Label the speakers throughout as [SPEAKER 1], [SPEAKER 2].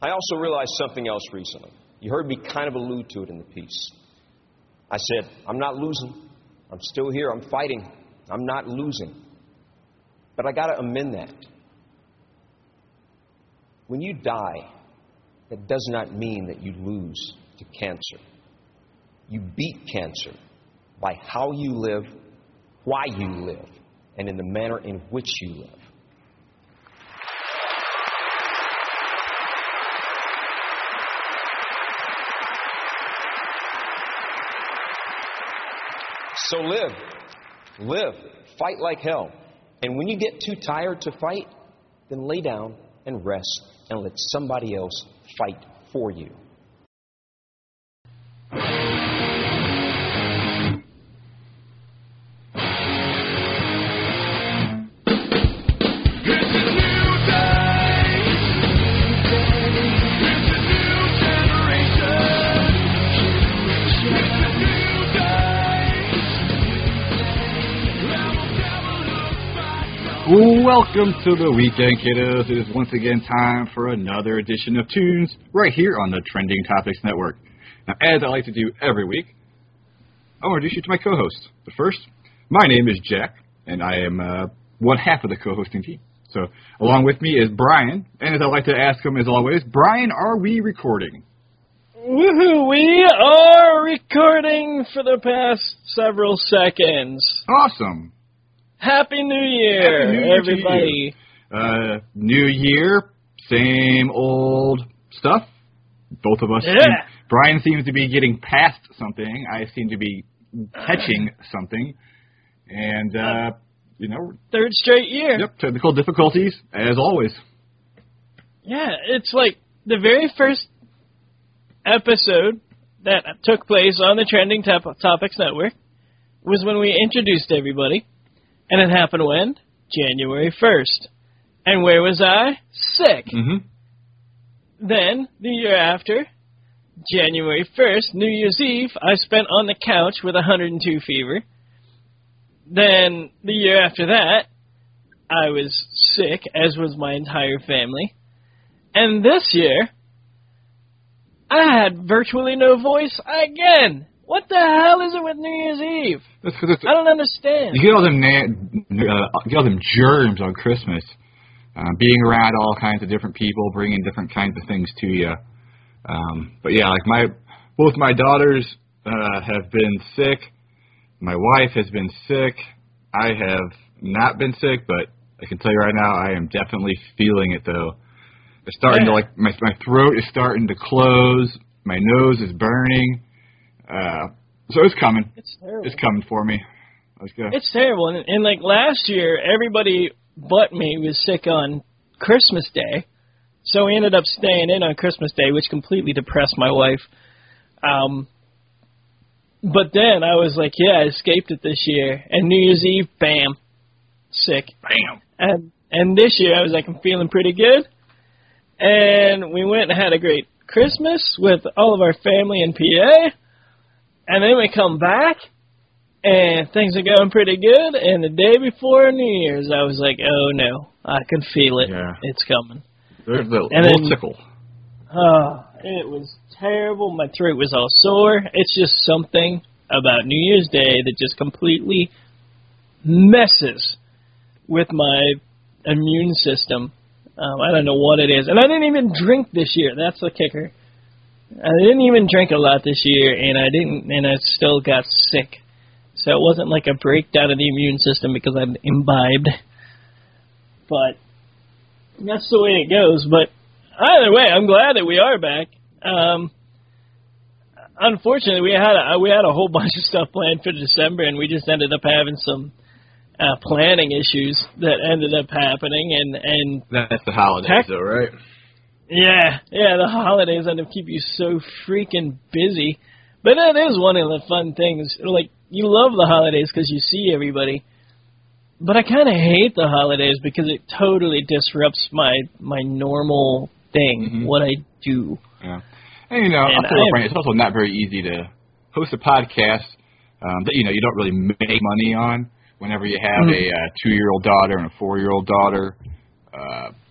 [SPEAKER 1] I also realized something else recently. You heard me kind of allude to it in the piece. I said, I'm not losing. I'm still here. I'm fighting. I'm not losing. But I got to amend that. When you die, that does not mean that you lose to cancer. You beat cancer by how you live, why you live, and in the manner in which you live. So live, fight like hell. And when you get too tired to fight, then lay down and rest and let somebody else fight for you.
[SPEAKER 2] Welcome to the weekend, kiddos. It is once again time for another edition of Tunes right here on the Trending Topics Network. Now, as I like to do every week, I'll introduce you to my co-host. But first, my name is Jack, and I am one half of the co-hosting team. So, along with me is Brian, and as I like to ask him as always, Brian, are we recording?
[SPEAKER 3] Woohoo! We are recording for the past several seconds.
[SPEAKER 2] Awesome.
[SPEAKER 3] Happy New Year,
[SPEAKER 2] Happy New Year
[SPEAKER 3] everybody.
[SPEAKER 2] To you. New Year, same old stuff. Both of us.
[SPEAKER 3] Yeah.
[SPEAKER 2] Brian seems to be getting past something. I seem to be catching something. And,
[SPEAKER 3] Third straight year.
[SPEAKER 2] Yep, technical difficulties, as always.
[SPEAKER 3] Yeah, it's like the very first episode that took place on the Trending Topics Network was when we introduced everybody. And it happened when? January 1st. And where was I? Sick.
[SPEAKER 2] Mm-hmm.
[SPEAKER 3] Then, the year after, January 1st, New Year's Eve, I spent on the couch with 102 fever. Then, the year after that, I was sick, as was my entire family. And this year, I had virtually no voice again. What the hell is it with New Year's Eve? I don't understand.
[SPEAKER 2] You get all them germs on Christmas, being around all kinds of different people, bringing different kinds of things to you. But yeah, like both my daughters have been sick. My wife has been sick. I have not been sick, but I can tell you right now, I am definitely feeling it though. It's starting to my throat is starting to close. My nose is burning. So it's coming.
[SPEAKER 3] It's terrible.
[SPEAKER 2] It's coming for me. Let's go.
[SPEAKER 3] It's terrible. And like last year, everybody but me was sick on Christmas Day. So we ended up staying in on Christmas Day, which completely depressed my wife. But then I was like, yeah, I escaped it this year. And New Year's Eve, bam, sick.
[SPEAKER 2] Bam.
[SPEAKER 3] And this year I was like, I'm feeling pretty good. And we went and had a great Christmas with all of our family in PA. And then we come back, and things are going pretty good. And the day before New Year's, I was like, oh, no, I can feel it.
[SPEAKER 2] Yeah.
[SPEAKER 3] It's coming.
[SPEAKER 2] There's the little tickle.
[SPEAKER 3] Oh, it was terrible. My throat was all sore. It's just something about New Year's Day that just completely messes with my immune system. I don't know what it is. And I didn't even drink this year. That's the kicker. I didn't even drink a lot this year, and I still got sick. So it wasn't like a breakdown of the immune system because I'd imbibed. But that's the way it goes. But either way, I'm glad that we are back. Unfortunately, we had a whole bunch of stuff planned for December, and we just ended up having some planning issues that ended up happening. And
[SPEAKER 2] that's the holidays, though, right?
[SPEAKER 3] Yeah, the holidays end up keeping you so freaking busy. But that is one of the fun things. Like, you love the holidays because you see everybody. But I kind of hate the holidays because it totally disrupts my normal thing, what I do.
[SPEAKER 2] Yeah. And, I'll tell you, Brian, it's also not very easy to host a podcast that, you don't really make money on whenever you have a 2-year-old daughter and a 4-year-old daughter.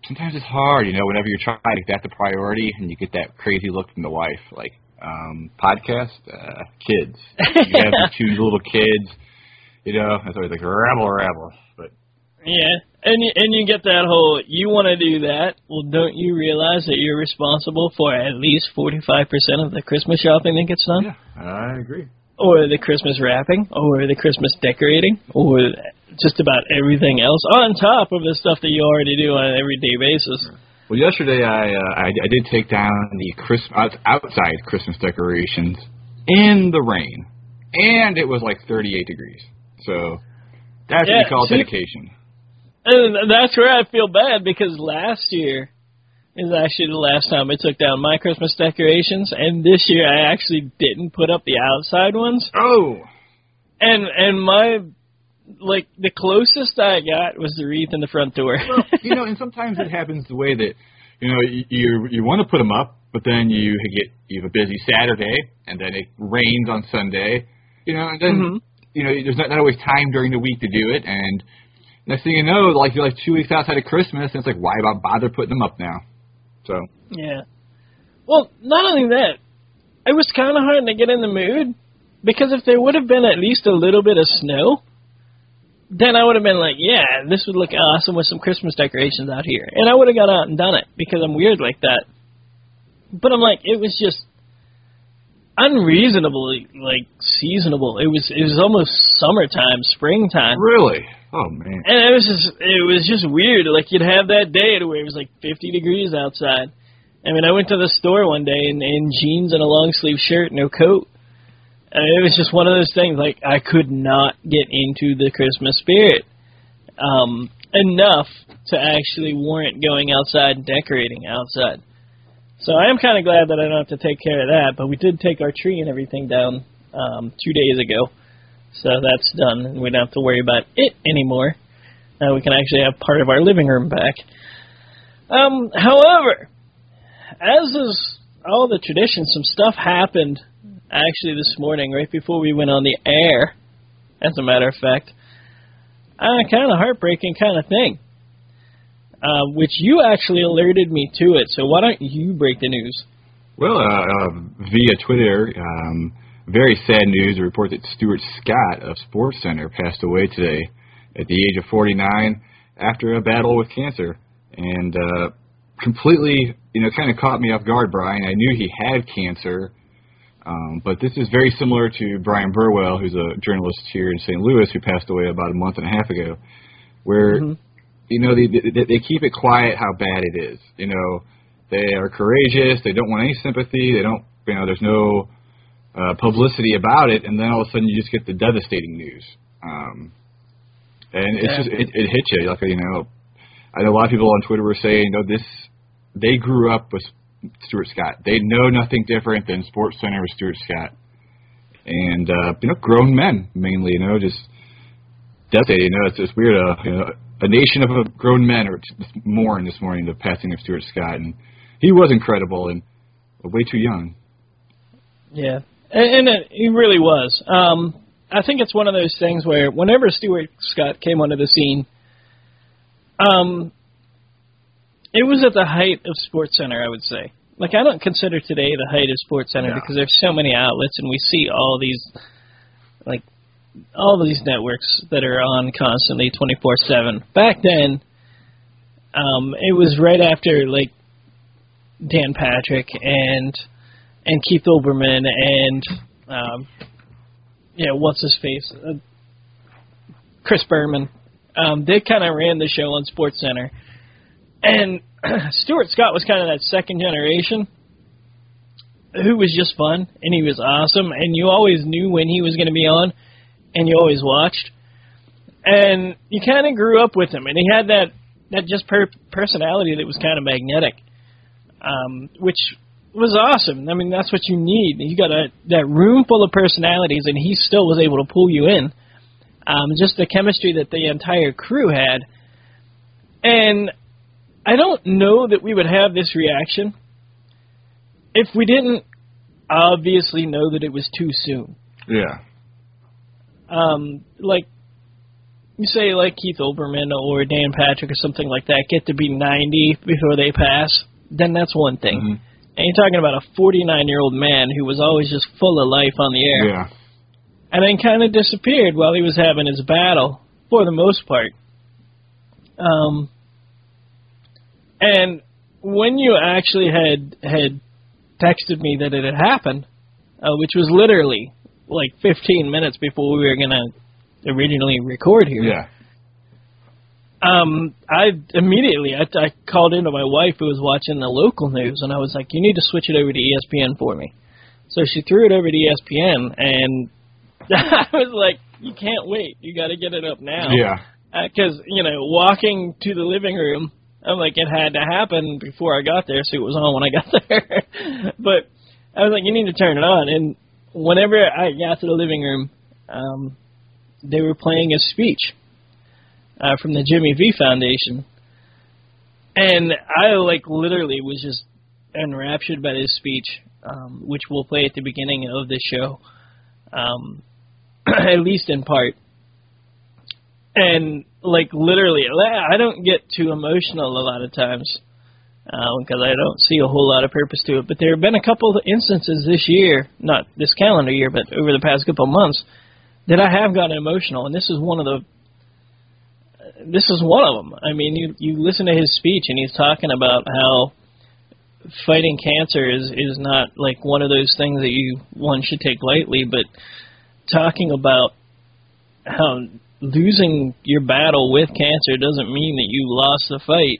[SPEAKER 2] sometimes it's hard, whenever you're trying to make that the priority and you get that crazy look from the wife, like podcast, kids. You have the 2 little kids, it's always like rabble. But
[SPEAKER 3] yeah, and you get that whole, you want to do that, well, don't you realize that you're responsible for at least 45% of the Christmas shopping that gets done?
[SPEAKER 2] Yeah, I agree.
[SPEAKER 3] Or the Christmas wrapping, or the Christmas decorating, or just about everything else, on top of the stuff that you already do on an everyday basis.
[SPEAKER 2] Well, yesterday I did take down the outside Christmas decorations in the rain, and it was like 38 degrees. So that's what you call dedication. And
[SPEAKER 3] that's where I feel bad, because last year is actually the last time I took down my Christmas decorations, and this year I actually didn't put up the outside ones.
[SPEAKER 2] Oh!
[SPEAKER 3] And my, the closest I got was the wreath in the front door.
[SPEAKER 2] Well, and sometimes it happens the way that, you want to put them up, but then you have a busy Saturday, and then it rains on Sunday, and then, there's not always time during the week to do it, and next thing you know, you're like 2 weeks outside of Christmas, and it's like, why bother putting them up now? So.
[SPEAKER 3] Yeah. Well, not only that, it was kind of hard to get in the mood, because if there would have been at least a little bit of snow, then I would have been like, yeah, this would look awesome with some Christmas decorations out here. And I would have got out and done it, because I'm weird like that. But I'm like, it was just unreasonably, seasonable. It was almost summertime, springtime.
[SPEAKER 2] Really? Oh, man.
[SPEAKER 3] And it was just weird. You'd have that day where it was 50 degrees outside. I mean, I went to the store one day in jeans and a long-sleeve shirt, no coat. And it was just one of those things, I could not get into the Christmas spirit enough to actually warrant going outside and decorating outside. So I am kind of glad that I don't have to take care of that, but we did take our tree and everything down 2 days ago. So that's done, and we don't have to worry about it anymore. Now we can actually have part of our living room back. However, as is all the tradition, some stuff happened actually this morning, right before we went on the air, as a matter of fact. Kind of heartbreaking kind of thing, which you actually alerted me to it, so why don't you break the news?
[SPEAKER 2] Well, via Twitter, very sad news, a report that Stuart Scott of SportsCenter passed away today at the age of 49 after a battle with cancer. And completely, kind of caught me off guard, Brian. I knew he had cancer, but this is very similar to Brian Burwell, who's a journalist here in St. Louis, who passed away about a month and a half ago, where, they keep it quiet how bad it is. They are courageous. They don't want any sympathy. They don't, there's no publicity about it, and then all of a sudden you just get the devastating news. And it's just, it hits you. I know a lot of people on Twitter were saying, they grew up with Stuart Scott. They know nothing different than SportsCenter with Stuart Scott. And, grown men, mainly, just devastated. It's just weird. A nation of grown men are mourn this morning the passing of Stuart Scott. And he was incredible and way too young. Yeah.
[SPEAKER 3] And he really was. I think it's one of those things where whenever Stuart Scott came onto the scene, it was at the height of SportsCenter, I would say. I don't consider today the height of SportsCenter because there's so many outlets and we see all these networks that are on constantly 24/7. Back then, it was right after Dan Patrick and Keith Olbermann and what's his face, Chris Berman. They kind of ran the show on SportsCenter, and Stuart Scott was kind of that second generation who was just fun and he was awesome, and you always knew when he was going to be on, and you always watched, and you kind of grew up with him, and he had that just personality that was kind of magnetic, which was awesome. I mean, that's what you need. You got that room full of personalities, and he still was able to pull you in. Just the chemistry that the entire crew had. And I don't know that we would have this reaction if we didn't obviously know that it was too soon.
[SPEAKER 2] Yeah.
[SPEAKER 3] you say like Keith Olbermann or Dan Patrick or something like that get to be 90 before they pass, then that's one thing.
[SPEAKER 2] Mm-hmm.
[SPEAKER 3] And you're talking about a 49-year-old man who was always just full of life on the air.
[SPEAKER 2] Yeah.
[SPEAKER 3] And then kind of disappeared while he was having his battle, for the most part. And when you actually had texted me that it had happened, which was literally like 15 minutes before we were going to originally record here.
[SPEAKER 2] Yeah.
[SPEAKER 3] I immediately called into my wife who was watching the local news, and I was like, you need to switch it over to ESPN for me. So she threw it over to ESPN, and I was like, you can't wait. You got to get it up now.
[SPEAKER 2] Yeah.
[SPEAKER 3] Because, walking to the living room, I'm like, it had to happen before I got there, so it was on when I got there. But I was like, you need to turn it on. And whenever I got to the living room, they were playing a speech from the Jimmy V Foundation. And I, literally was just enraptured by this speech, which we'll play at the beginning of this show, at least in part. And, literally, I don't get too emotional a lot of times because I don't see a whole lot of purpose to it. But there have been a couple of instances this year, not this calendar year, but over the past couple of months, that I have gotten emotional, and this is one of them. I mean, you listen to his speech, and he's talking about how fighting cancer is not one of those things that one should take lightly, but talking about how losing your battle with cancer doesn't mean that you lost the fight.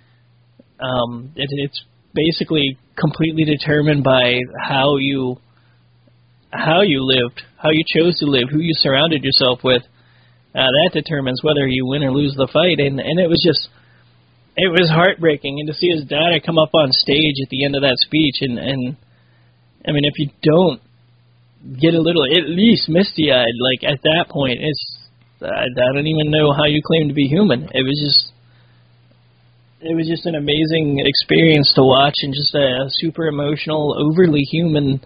[SPEAKER 3] It's basically completely determined by how you lived, how you chose to live, who you surrounded yourself with. That determines whether you win or lose the fight. And it was heartbreaking. And to see his daughter come up on stage at the end of that speech, and I mean, if you don't get a little, at least misty-eyed, at that point, I don't even know how you claim to be human. It was just an amazing experience to watch, and just a super emotional, overly human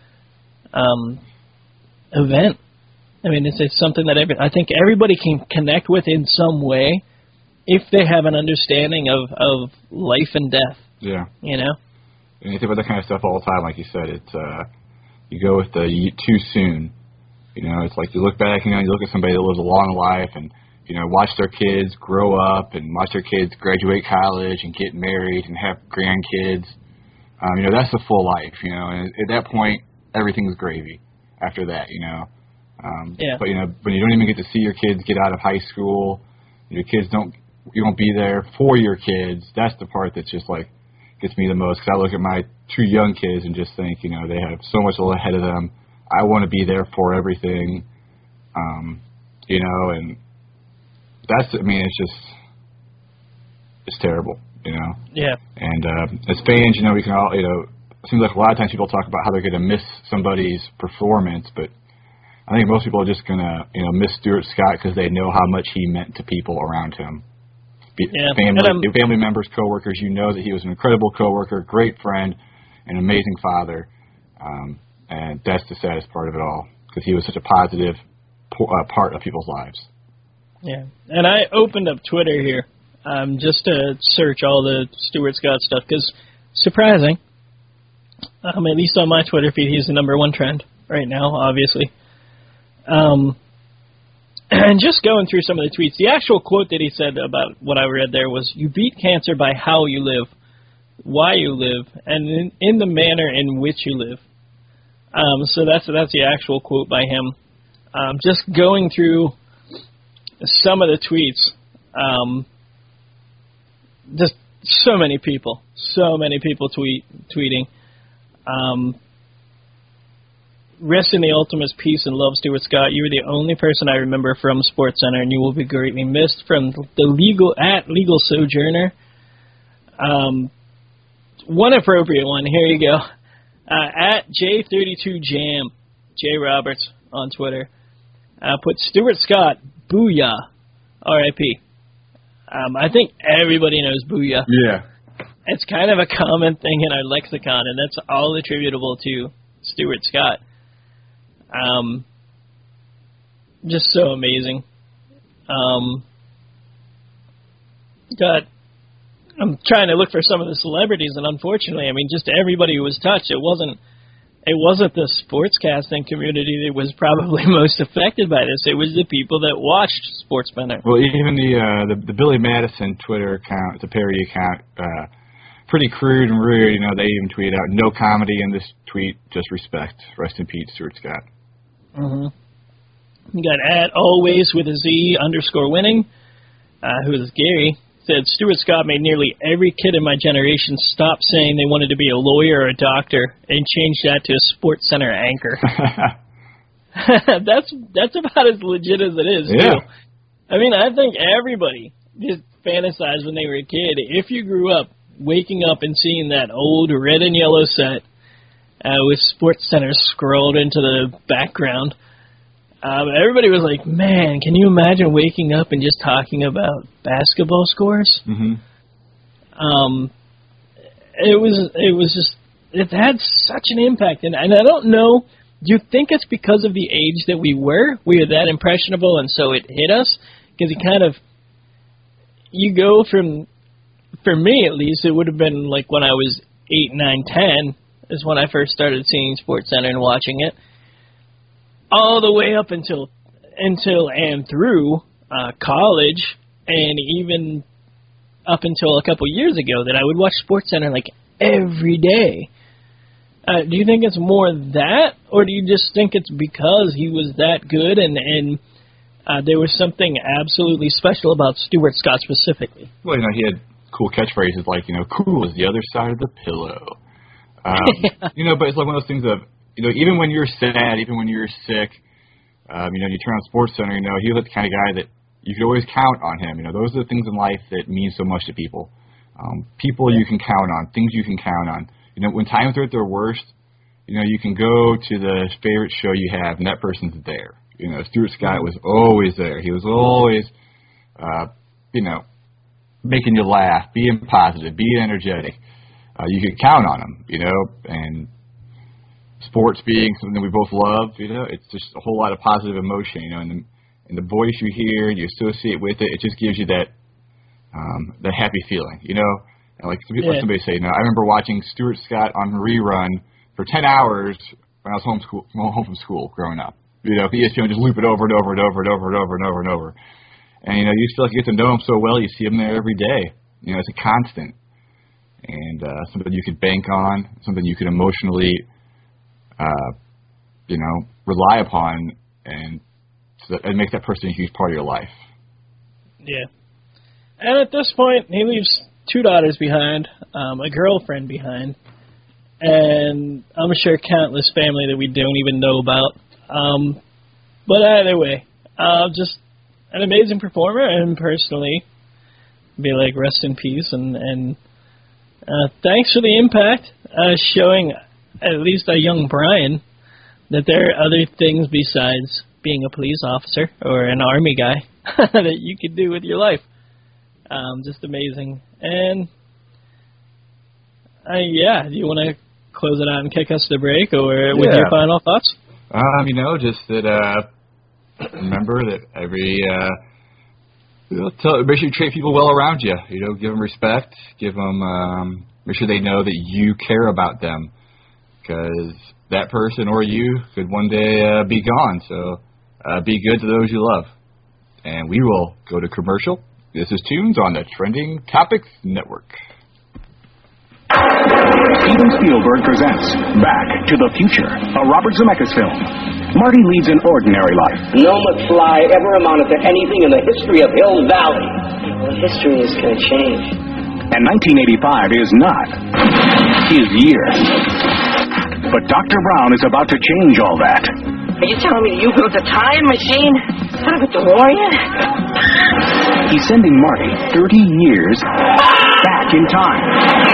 [SPEAKER 3] event. I mean, it's something that I think everybody can connect with in some way if they have an understanding of life and death.
[SPEAKER 2] Yeah.
[SPEAKER 3] You know?
[SPEAKER 2] And you think about that kind of stuff all the time, like you said. It's you go with the too soon. It's like you look back, you look at somebody that lives a long life and, watch their kids grow up and watch their kids graduate college and get married and have grandkids. That's the full life, and at that point, everything's gravy after that,
[SPEAKER 3] Yeah.
[SPEAKER 2] But, when you don't even get to see your kids get out of high school, you won't be there for your kids, that's the part that's just, gets me the most. Because I look at my 2 young kids and just think, they have so much ahead of them. I want to be there for everything, and it's terrible,
[SPEAKER 3] Yeah.
[SPEAKER 2] And as fans, we can all, it seems like a lot of times people talk about how they're going to miss somebody's performance, but I think most people are just going to, miss Stuart Scott because they know how much he meant to people around him.
[SPEAKER 3] Yeah.
[SPEAKER 2] Family members, coworkers, that he was an incredible coworker, great friend, an amazing father, and that's the saddest part of it all because he was such a positive part of people's lives.
[SPEAKER 3] Yeah, and I opened up Twitter here just to search all the Stuart Scott stuff because, surprising, at least on my Twitter feed, he's the #1 trend right now, obviously. And just going through some of the tweets, the actual quote that he said about what I read there was, "You beat cancer by how you live, why you live, and in the manner in which you live." So that's the actual quote by him. Just going through some of the tweets, just so many people tweeting. Rest in the ultimate peace and love, Stuart Scott. You were the only person I remember from SportsCenter, and you will be greatly missed. From the legal sojourner. One appropriate one. Here you go. At J32Jam, J Roberts on Twitter, put Stuart Scott, booyah, R.I.P. I think everybody knows booyah.
[SPEAKER 2] Yeah.
[SPEAKER 3] It's kind of a common thing in our lexicon, and that's all attributable to Stuart Scott. Just so amazing. I'm trying to look for some of the celebrities, and unfortunately, I mean, just everybody who was touched. It wasn't the sportscasting community that was probably most affected by this. It was the people that watched SportsCenter.
[SPEAKER 2] Well, even the Billy Madison Twitter account, the parody account, pretty crude and rude. You know, they even tweeted out, "No comedy in this tweet, just respect. Rest in peace, Stuart Scott."
[SPEAKER 3] Mm-hmm. You got @always with a Z _winning, who is Gary. Said, Stuart Scott made nearly every kid in my generation stop saying they wanted to be a lawyer or a doctor and change that to a SportsCenter anchor. That's about as legit as it is,
[SPEAKER 2] yeah.
[SPEAKER 3] too. I mean, I think everybody just fantasized when they were a kid. If you grew up waking up and seeing that old red and yellow set with SportsCenter scrolled into the background, everybody was like, man, can you imagine waking up and just talking about basketball scores?
[SPEAKER 2] Mm-hmm.
[SPEAKER 3] It had such an impact. And I don't know, do you think it's because of the age that we were that impressionable and so it hit us? Because you go from, for me at least, it would have been like when I was 8, 9, 10 is when I first started seeing SportsCenter and watching it. All the way up until and through college, and even up until a couple years ago, that I would watch SportsCenter like every day. Do you think it's more that, or do you just think it's because he was that good and there was something absolutely special about Stuart Scott specifically?
[SPEAKER 2] Well, you know, he had cool catchphrases like, you know, cool is the other side of the pillow. You know, but it's like one of those things of, you know, even when you're sad, even when you're sick, you know, you turn on SportsCenter, you know, he was the kind of guy that you could always count on him. You know, those are the things in life that mean so much to people. People you can count on, things you can count on. You know, when times are at their worst, you know, you can go to the favorite show you have, and that person's there. You know, Stuart Scott was always there. He was always, you know, making you laugh, being positive, being energetic. You could count on him, you know, and sports being something we both love, you know, it's just a whole lot of positive emotion, you know, and the voice you hear, you associate with it, it just gives you that that happy feeling, you know. And like somebody say, you know, I remember watching Stuart Scott on rerun for 10 hours when I was home from school growing up. You know, ESPN just loop it over and over and over and over and over and over and over. And, you know, you feel like you get to know him so well, you see him there every day. You know, it's a constant. And something you could bank on, something you could emotionally, you know, rely upon, and so that it makes that person a huge part of your life.
[SPEAKER 3] Yeah. And at this point, he leaves 2 daughters behind, a girlfriend behind, and I'm sure countless family that we don't even know about. But either way, just an amazing performer, and personally, be like, rest in peace, and thanks for the impact, showing at least a young Brian that there are other things besides being a police officer or an army guy that you could do with your life. Just amazing. And, yeah, do you want to close it out and kick us to break, or with your final thoughts?
[SPEAKER 2] You know, just that, remember that make sure you treat people well around you. You know, give them respect, give them, make sure they know that you care about them, because that person or you could one day be gone. So be good to those you love. And we will go to commercial. This is Tunes on the Trending Topics Network.
[SPEAKER 4] Steven Spielberg presents Back to the Future, a Robert Zemeckis film. Marty leads an ordinary life.
[SPEAKER 5] No McFly ever amounted to anything in the history of Hill Valley. Well, history is going to change.
[SPEAKER 4] And 1985 is not his year. But Dr. Brown is about to change all that.
[SPEAKER 5] Are you telling me you built a time machine out of a DeLorean?
[SPEAKER 4] He's sending Marty 30 years back in time.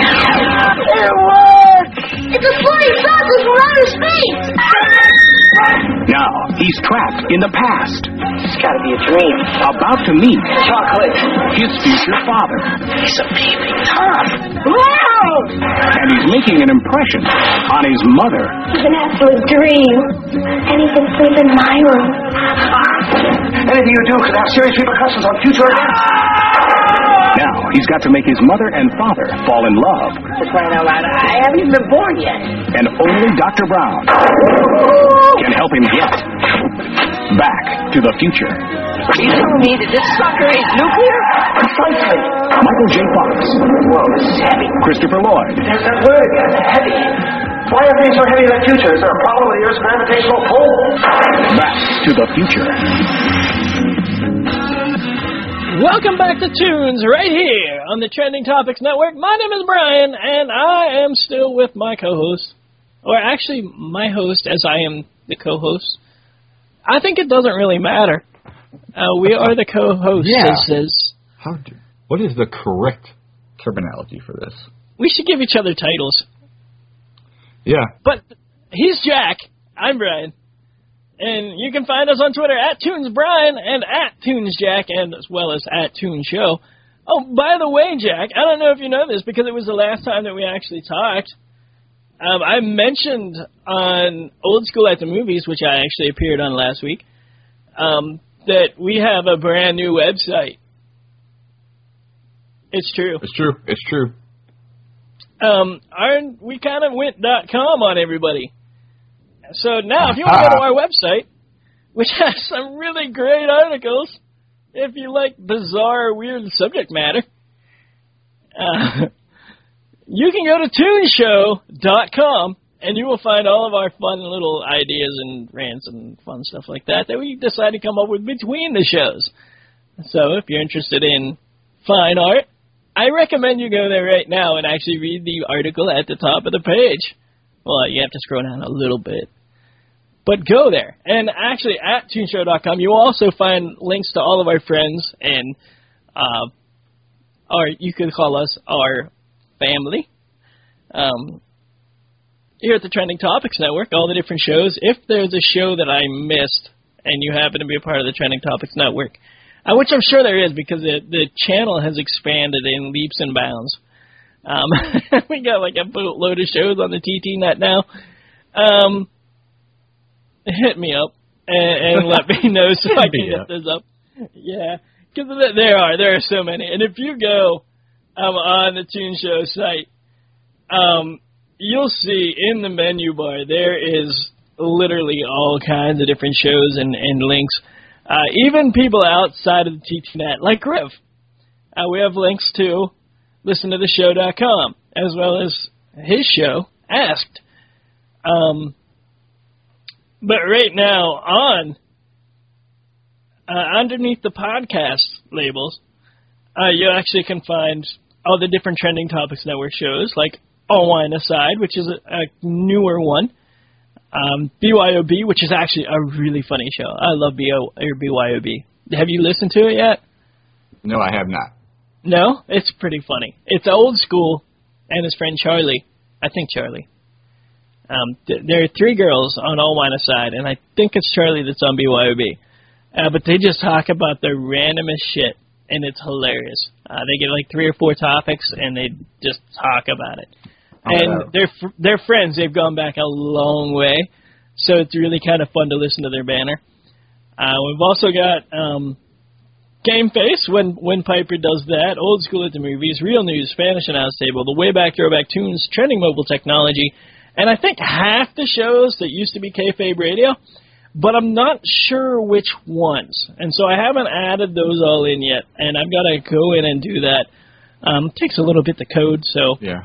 [SPEAKER 6] It's a flying saucer from outer space!
[SPEAKER 4] Now, he's trapped in the past.
[SPEAKER 5] It's got to be a dream.
[SPEAKER 4] About to meet
[SPEAKER 5] Chocolate.
[SPEAKER 4] his future father.
[SPEAKER 5] He's a peeping Tom.
[SPEAKER 6] Wow!
[SPEAKER 4] And he's making an impression on his mother.
[SPEAKER 6] He's an absolute dream. And he's been sleeping in my room.
[SPEAKER 5] Anything you do could have serious repercussions on future events.
[SPEAKER 4] Now he's got to make his mother and father fall in love.
[SPEAKER 6] For crying out loud, I haven't even been born yet.
[SPEAKER 4] And only Dr. Brown can help him get back to the future.
[SPEAKER 6] Are you telling me that this sucker is nuclear?
[SPEAKER 5] Precisely.
[SPEAKER 4] Michael J. Fox.
[SPEAKER 5] Whoa, this is heavy.
[SPEAKER 4] Christopher Lloyd.
[SPEAKER 5] There's that word again, heavy. Why are things so heavy in the future? Is there a problem with the Earth's gravitational pull?
[SPEAKER 4] Back to the future.
[SPEAKER 3] Welcome back to Tunes right here on the Trending Topics Network. My name is Brian, and I am still with my co-host. Or actually, my host, as I am the co-host. I think it doesn't really matter. We are the co-hosts.
[SPEAKER 2] Yeah. What is the correct terminology for this?
[SPEAKER 3] We should give each other titles.
[SPEAKER 2] Yeah.
[SPEAKER 3] But he's Jack. I'm Brian. And you can find us on Twitter at TunesBrian and at TunesJack, and as well as at TuneShow. Oh, by the way, Jack, I don't know if you know this because it was the last time that we actually talked. I mentioned on Old School at the Movies, which I actually appeared on last week, that we have a brand new website. It's true.
[SPEAKER 2] It's true. It's true.
[SPEAKER 3] We kind of went .com on everybody. So now, if you want to go to our website, which has some really great articles, if you like bizarre, weird subject matter, you can go to tuneshow.com, and you will find all of our fun little ideas and rants and fun stuff like that we decide to come up with between the shows. So if you're interested in fine art, I recommend you go there right now and actually read the article at the top of the page. Well, you have to scroll down a little bit. But go there. And actually, at tuneshow.com, you will also find links to all of our friends and, or you could call us our family. Here at the Trending Topics Network, all the different shows. If there's a show that I missed and you happen to be a part of the Trending Topics Network, which I'm sure there is because the channel has expanded in leaps and bounds. We got like a boatload of shows on the TTNet now. Hit me up and let me know so I can get those up. Yeah, because there are so many. And if you go on the Tune Show site, you'll see in the menu bar there is literally all kinds of different shows and links. Even people outside of the TTNet, like Riv. We have links to listentotheshow.com, as well as his show, Asked. But right now, on underneath the podcast labels, you actually can find all the different Trending Topics Network shows, like All Wine Aside, which is a newer one. BYOB, which is actually a really funny show. I love BYOB. Have you listened to it yet?
[SPEAKER 2] No, I have not.
[SPEAKER 3] No? It's pretty funny. It's Old School and his friend Charlie. I think Charlie. There are three girls on All Wine Aside, and I think it's Charlie that's on BYOB. But they just talk about the randomest shit, and it's hilarious. They get like 3 or 4 topics, and they just talk about it. And they're friends. They've gone back a long way, so it's really kind of fun to listen to their banner. We've also got Game Face, when Piper does that, Old School at the Movies, Real News, Spanish Announce Table, The Way Back Throwback Tunes, Trending Mobile Technology, and I think half the shows that used to be Kayfabe Radio, but I'm not sure which ones. And so I haven't added those all in yet, and I've got to go in and do that. It takes a little bit to code, so
[SPEAKER 2] yeah.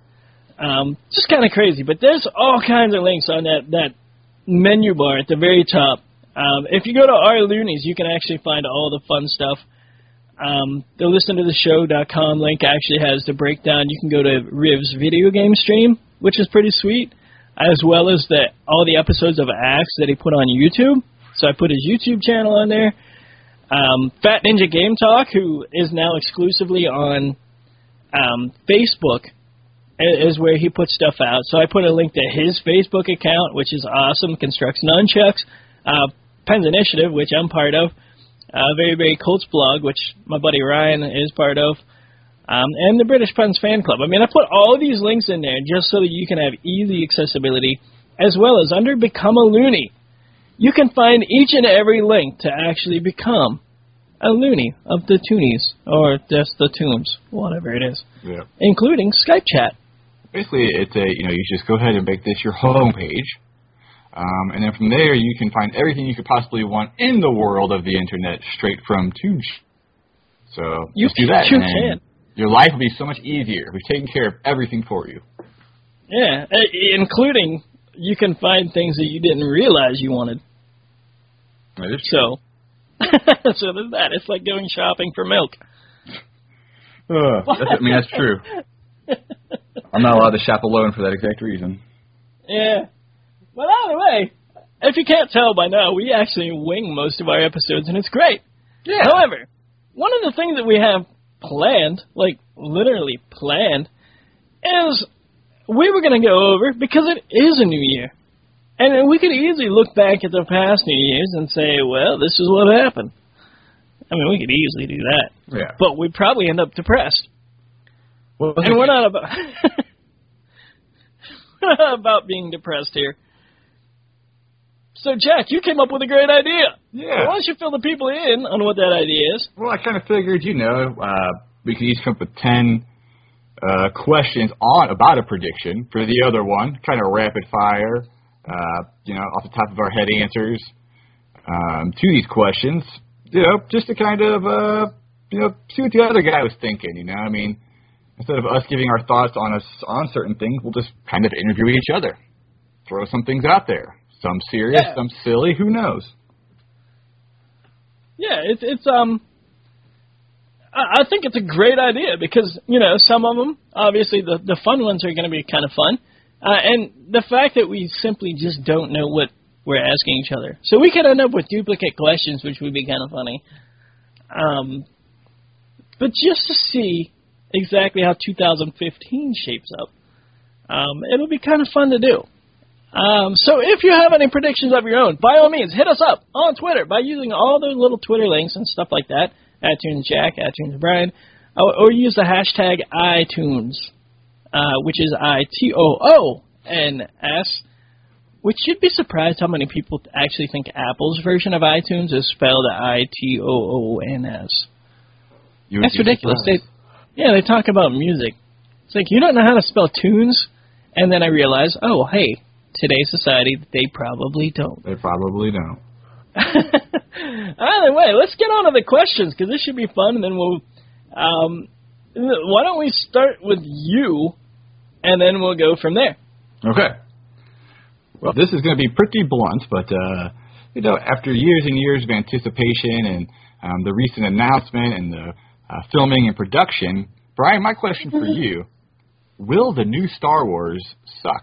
[SPEAKER 3] Just kind of crazy. But there's all kinds of links on that menu bar at the very top. If you go to our Loonies, you can actually find all the fun stuff. The listentotheshow.com link actually has the breakdown. You can go to Riv's video game stream, which is pretty sweet, as well as all the episodes of Axe that he put on YouTube. So I put his YouTube channel on there. Fat Ninja Game Talk, who is now exclusively on Facebook, is where he puts stuff out. So I put a link to his Facebook account, which is awesome, Constructs Nunchucks, Pens Initiative, which I'm part of, Very Very Colts blog, which my buddy Ryan is part of, and the British Pens Fan Club. I mean, I put all these links in there just so that you can have easy accessibility, as well as under Become a Looney. you can find each and every link to actually become a loony of the Toonies, or just the Toons, whatever it is, including Skype chat.
[SPEAKER 2] Basically, it's you just go ahead and make this your home page, and then from there you can find everything you could possibly want in the world of the internet straight from Toon. So just do that, and your life will be so much easier. We've taken care of everything for you.
[SPEAKER 3] Yeah, including you can find things that you didn't realize you wanted.
[SPEAKER 2] That is true.
[SPEAKER 3] So there's that. It's like going shopping for milk.
[SPEAKER 2] That's true. I'm not allowed to shop alone for that exact reason.
[SPEAKER 3] Yeah. Well, either way, if you can't tell by now, we actually wing most of our episodes, and it's great.
[SPEAKER 2] Yeah.
[SPEAKER 3] However, one of the things that we have planned, like literally planned, is we were going to go over, because it is a new year, and we could easily look back at the past New Year's and say, well, this is what happened. I mean, we could easily do that.
[SPEAKER 2] Yeah.
[SPEAKER 3] But we'd probably end up depressed.
[SPEAKER 2] Well,
[SPEAKER 3] and we're not about we're not about being depressed here. So, Jack, you came up with a great idea.
[SPEAKER 2] Yeah.
[SPEAKER 3] Why don't you fill the people in on what that idea is?
[SPEAKER 2] Well, I kind of figured, we could each come up with 10 questions about a prediction for the other one, kind of rapid fire, off the top of our head answers to these questions, just to kind of, see what the other guy was thinking, I mean, instead of us giving our thoughts on certain things, we'll just kind of interview each other, throw some things out there, some serious, some silly, who knows? Yeah,
[SPEAKER 3] it's I think it's a great idea because, some of them, obviously the fun ones are going to be kind of fun. And the fact that we simply just don't know what we're asking each other. So we could end up with duplicate questions, which would be kind of funny. But just to see exactly how 2015 shapes up, it'll be kind of fun to do. So if you have any predictions of your own, by all means, hit us up on Twitter by using all those little Twitter links and stuff like that. @TunesJack, @TunesBrian, or use the hashtag iTunes, which is ITOONS, which you'd be surprised how many people actually think Apple's version of iTunes is spelled ITOONS. That's ridiculous. They talk about music. It's like, you don't know how to spell tunes? And then I realize, oh, hey, today's society, they probably don't.
[SPEAKER 2] They probably don't.
[SPEAKER 3] Either way, let's get on to the questions, because this should be fun, and then we'll... why don't we start with you, and then we'll go from there.
[SPEAKER 2] Okay. Well, this is going to be pretty blunt, but, after years and years of anticipation and the recent announcement and the filming and production, Brian, my question for you, will the new Star Wars suck?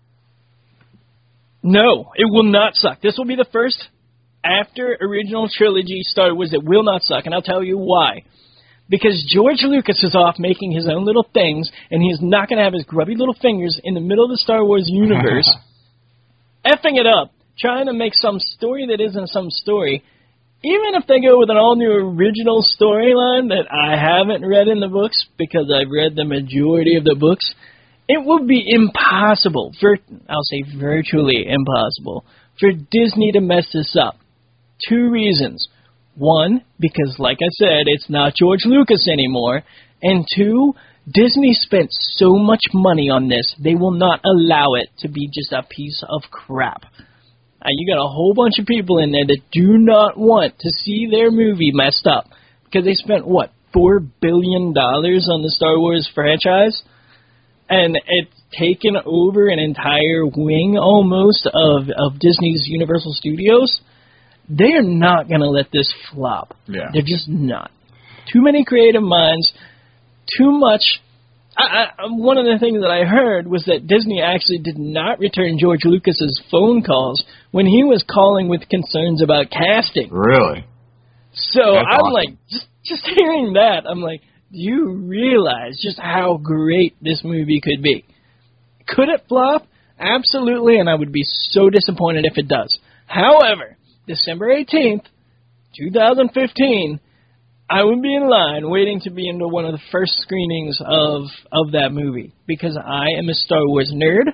[SPEAKER 3] No, it will not suck. This will be the first after original trilogy Star Wars that will not suck, and I'll tell you why. Because George Lucas is off making his own little things, and he's not going to have his grubby little fingers in the middle of the Star Wars universe, effing it up, trying to make some story that isn't some story. Even if they go with an all-new original storyline that I haven't read in the books, because I've read the majority of the books, it would be impossible, I'll say virtually impossible, for Disney to mess this up. 2 reasons. 1, because, like I said, it's not George Lucas anymore. And 2, Disney spent so much money on this, they will not allow it to be just a piece of crap. You got a whole bunch of people in there that do not want to see their movie messed up. Because they spent, $4 billion on the Star Wars franchise? And it's taken over an entire wing, almost, of Disney's Universal Studios. They are not going to let this flop.
[SPEAKER 2] Yeah.
[SPEAKER 3] They're just not. Too many creative minds, too much. One of the things that I heard was that Disney actually did not return George Lucas's phone calls when he was calling with concerns about casting.
[SPEAKER 2] Really?
[SPEAKER 3] So
[SPEAKER 2] That's
[SPEAKER 3] I'm
[SPEAKER 2] awesome.
[SPEAKER 3] like, just hearing that, I'm like, do you realize just how great this movie could be? Could it flop? Absolutely, and I would be so disappointed if it does. However, December 18th, 2015, I would be in line waiting to be into one of the first screenings of that movie because I am a Star Wars nerd,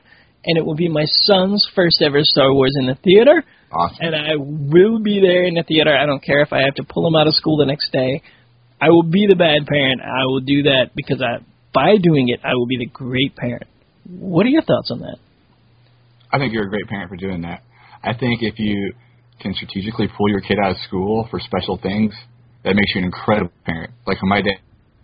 [SPEAKER 3] and it will be my son's first ever Star Wars in the theater.
[SPEAKER 2] Awesome.
[SPEAKER 3] And I will be there in the theater. I don't care if I have to pull him out of school the next day. I will be the bad parent. I will do that because by doing it, I will be the great parent. What are your thoughts on that?
[SPEAKER 2] I think you're a great parent for doing that. I think if you can strategically pull your kid out of school for special things, that makes you an incredible parent. Like when my dad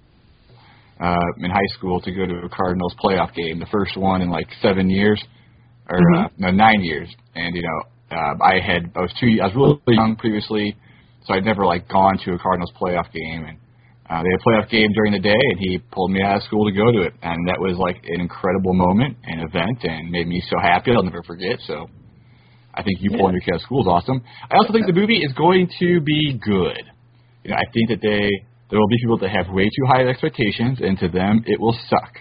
[SPEAKER 2] in high school to go to a Cardinals playoff game, the first one in like 7 years, or 9 years. And, you know, I was really young previously, so I'd never like gone to a Cardinals playoff game. And they had a playoff game during the day, and he pulled me out of school to go to it. And that was like an incredible moment, an event, and made me so happy I'll never forget. So I think you pulling your kid out of school is awesome. I also think the movie is going to be good. You know, I think that there will be people that have way too high expectations, and to them it will suck.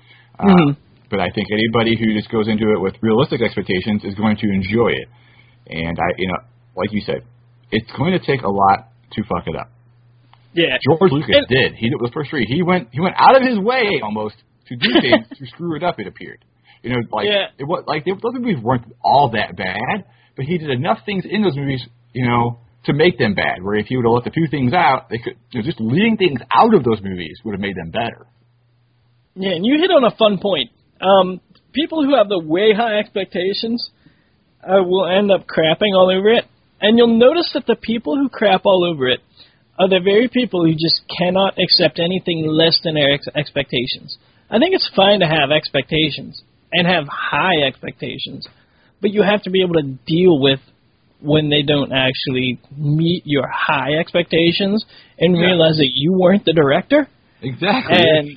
[SPEAKER 2] But I think anybody who just goes into it with realistic expectations is going to enjoy it. And like you said, it's going to take a lot to fuck it up.
[SPEAKER 3] Yeah,
[SPEAKER 2] George Lucas did. He did with the first three. He went out of his way almost to do things to screw it up. It appeared, you know, like it was like those movies weren't all that bad, but he did enough things in those movies, you know, to make them bad. Where if he would have left a few things out, they could, you know, just leaving things out of those movies would have made them better.
[SPEAKER 3] Yeah, and you hit on a fun point. People who have the way high expectations will end up crapping all over it, and you'll notice that the people who crap all over it are the very people who just cannot accept anything less than their expectations. I think it's fine to have expectations and have high expectations, but you have to be able to deal with when they don't actually meet your high expectations and realize that you weren't the director.
[SPEAKER 2] Exactly.
[SPEAKER 3] And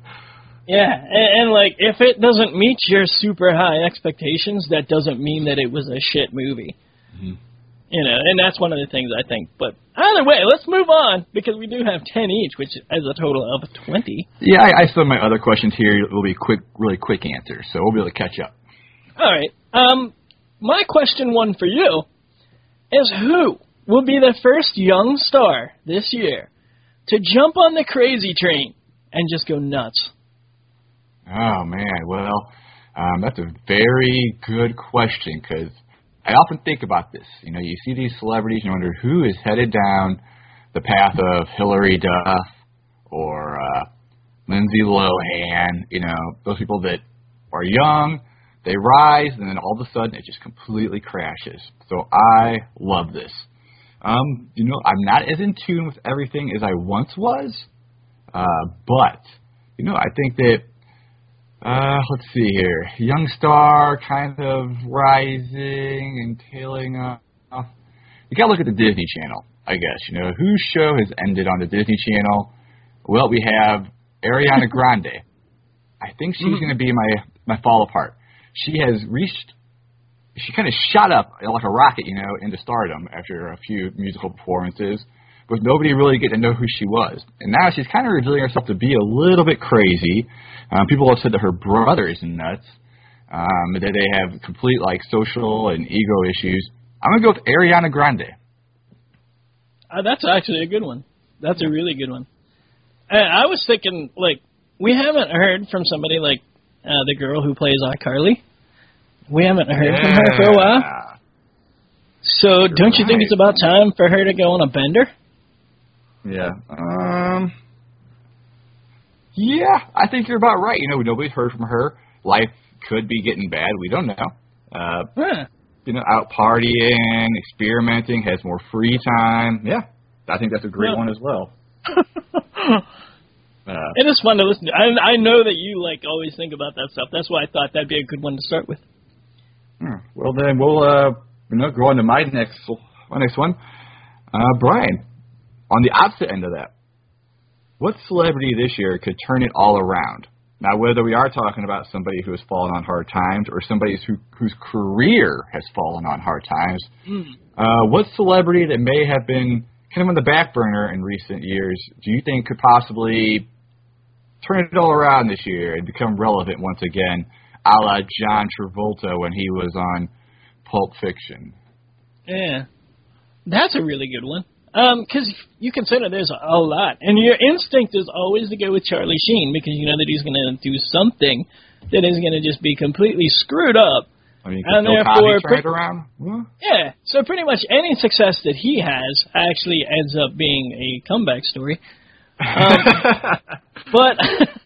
[SPEAKER 3] and like, if it doesn't meet your super high expectations, that doesn't mean that it was a shit movie. Mm-hmm. You know, and that's one of the things I think. But either way, let's move on, because we do have 10 each, which is a total of 20.
[SPEAKER 2] Yeah, I still have my other questions here. Will be really quick answers, so we'll be able to catch up.
[SPEAKER 3] All right. My question one for you is, who will be the first young star this year to jump on the crazy train and just go nuts?
[SPEAKER 2] Oh, man. Well, that's a very good question, because I often think about this. You know, you see these celebrities and you wonder who is headed down the path of Hilary Duff or Lindsay Lohan, you know, those people that are young, they rise, and then all of a sudden it just completely crashes. So I love this. You know, I'm not as in tune with everything as I once was, but, you know, I think that let's see here. Young star kind of rising and tailing off. You gotta look at the Disney Channel, I guess. You know, whose show has ended on the Disney Channel? Well, we have Ariana Grande. I think she's going to be my fall apart. She kind of shot up like a rocket, you know, into stardom after a few musical performances, with nobody really getting to know who she was. And now she's kind of revealing herself to be a little bit crazy. People have said that her brother is nuts, that they have complete like social and ego issues. I'm going to go with Ariana Grande.
[SPEAKER 3] That's actually a good one. That's a really good one. I was thinking, like, we haven't heard from somebody like the girl who plays iCarly. We haven't heard from her for a while. So don't you think it's about time for her to go on a bender?
[SPEAKER 2] Yeah. Yeah, I think you're about right. You know, nobody's heard from her. Life could be getting bad. We don't know. You know, out partying, experimenting, has more free time. Yeah, I think that's a great one as well.
[SPEAKER 3] It is fun to listen to. I know that you like always think about that stuff. That's why I thought that'd be a good one to start with.
[SPEAKER 2] Well, then we'll go on to my next one. Brian, on the opposite end of that, what celebrity this year could turn it all around? Now, whether we are talking about somebody who has fallen on hard times or somebody whose career has fallen on hard times, what celebrity that may have been kind of on the back burner in recent years do you think could possibly turn it all around this year and become relevant once again, a la John Travolta when he was on Pulp Fiction?
[SPEAKER 3] Yeah, that's a really good one. Because you consider there's a lot. And your instinct is always to go with Charlie Sheen because you know that he's going to do something that is going to just be completely screwed up.
[SPEAKER 2] I mean,
[SPEAKER 3] and
[SPEAKER 2] therefore, turn it around.
[SPEAKER 3] Yeah, so pretty much any success that he has actually ends up being a comeback story. But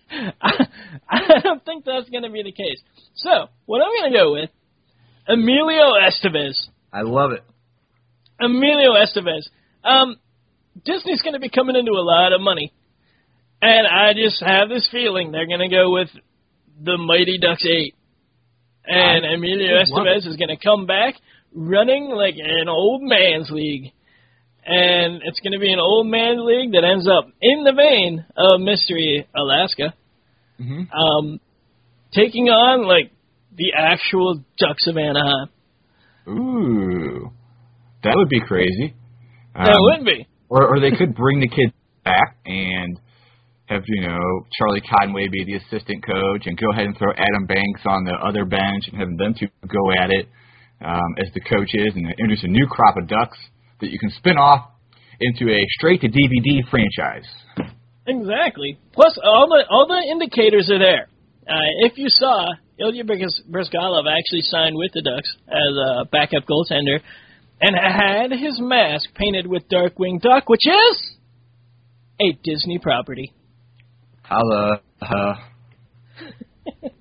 [SPEAKER 3] I don't think that's going to be the case. So, what I'm going to go with, Emilio Estevez.
[SPEAKER 2] I love it.
[SPEAKER 3] Emilio Estevez. Disney's going to be coming into a lot of money. And I just have this feeling they're going to go with the Mighty Ducks 8. And Emilio Estevez is going to come back running like an old man's league. And it's going to be an old man's league that ends up in the vein of Mystery Alaska. Mm-hmm. Taking on, like, the actual Ducks of Anaheim.
[SPEAKER 2] Ooh. That would be crazy.
[SPEAKER 3] That would be.
[SPEAKER 2] Or they could bring the kids back and have, Charlie Conway be the assistant coach and go ahead and throw Adam Banks on the other bench and have them two go at it as the coaches and introduce a new crop of Ducks that you can spin off into a straight-to-DVD franchise. Exactly.
[SPEAKER 3] Plus, all the indicators are there. If you saw, Ilya Bryzgalov actually signed with the Ducks as a backup goaltender and had his mask painted with Darkwing Duck, which is a Disney property.
[SPEAKER 2] Hello.
[SPEAKER 3] There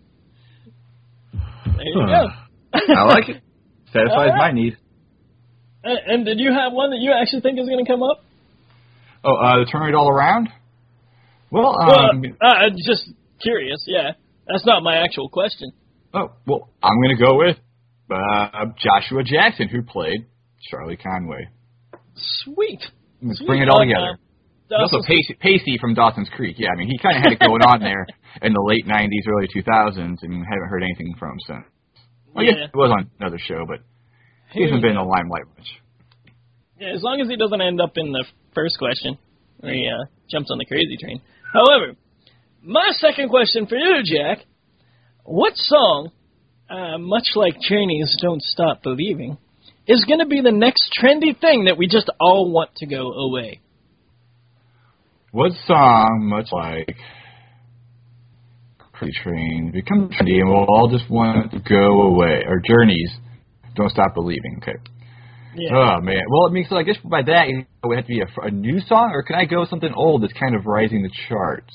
[SPEAKER 3] you go.
[SPEAKER 2] I like it. Satisfies my need.
[SPEAKER 3] And did you have one that you actually think is going to come up?
[SPEAKER 2] Oh, turn it all around? Well,
[SPEAKER 3] just curious, yeah. That's not my actual question.
[SPEAKER 2] Oh, well, I'm going to go with Joshua Jackson, who played Charlie Conway.
[SPEAKER 3] Sweet.
[SPEAKER 2] Let's bring it all together. Also, Pacey from Dawson's Creek. Yeah, I mean, he kind of had it going on there in the late 90s, early 2000s, and haven't heard anything from him since. Well, I guess it was on another show, but he hasn't been in the limelight much.
[SPEAKER 3] Yeah, as long as he doesn't end up in the first question, where he jumps on the crazy train. However, my second question for you, Jack, what song, much like Journey's Don't Stop Believing, is going to be the next trendy thing that we just all want to go away?
[SPEAKER 2] What song, much like Crazy Train, becomes trendy and we'll all just want to go away? Or Journey's Don't Stop Believing, okay. Yeah. Oh, man. Well, I mean, so I guess by that, it would have to be a new song, or can I go with something old that's kind of rising the charts?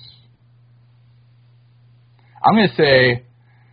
[SPEAKER 2] I'm going to say,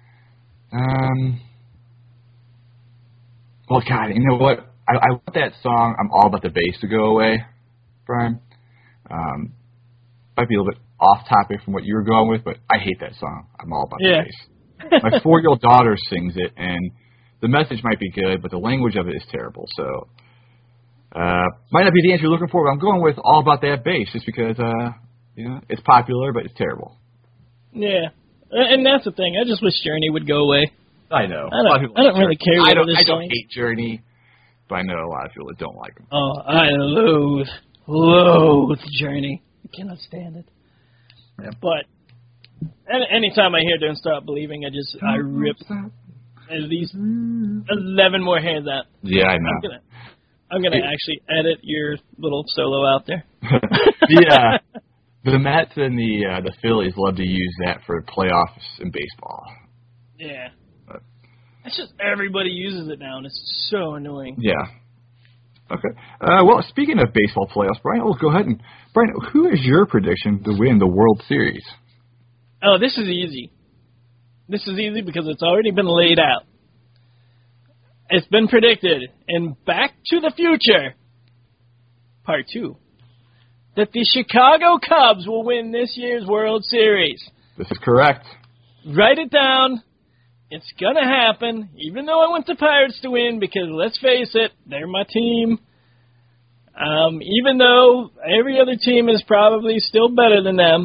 [SPEAKER 2] well, God, you know what? I want that song, I'm All About the Bass, to go away, Brian. Might be a little bit off topic from what you were going with, but I hate that song, I'm All About the Bass. My 4-year-old daughter sings it, and the message might be good, but the language of it is terrible. So, might not be the answer you're looking for, but I'm going with All About That Bass, just because, it's popular, but it's terrible.
[SPEAKER 3] Yeah. And that's the thing. I just wish Journey would go away.
[SPEAKER 2] I know.
[SPEAKER 3] I don't really care what it is.
[SPEAKER 2] I don't hate Journey, but I know a lot of people that don't like them.
[SPEAKER 3] Oh, I loathe Journey. I cannot stand it. Yeah. But anytime I hear Don't Stop Believing, I rip at least 11 more hands out.
[SPEAKER 2] Yeah, I know.
[SPEAKER 3] I'm gonna actually edit your little solo out there.
[SPEAKER 2] Yeah. The Mets and the Phillies love to use that for playoffs in baseball.
[SPEAKER 3] Yeah. But it's just everybody uses it now, and it's so annoying.
[SPEAKER 2] Yeah. Okay. Well, speaking of baseball playoffs, Brian, let's go ahead and... Brian, who is your prediction to win the World Series?
[SPEAKER 3] Oh, this is easy. This is easy because it's already been laid out. It's been predicted in Back to the Future, Part 2. That the Chicago Cubs will win this year's World Series.
[SPEAKER 2] This is correct.
[SPEAKER 3] Write it down. It's going to happen, even though I want the Pirates to win, because let's face it, they're my team. Even though every other team is probably still better than them,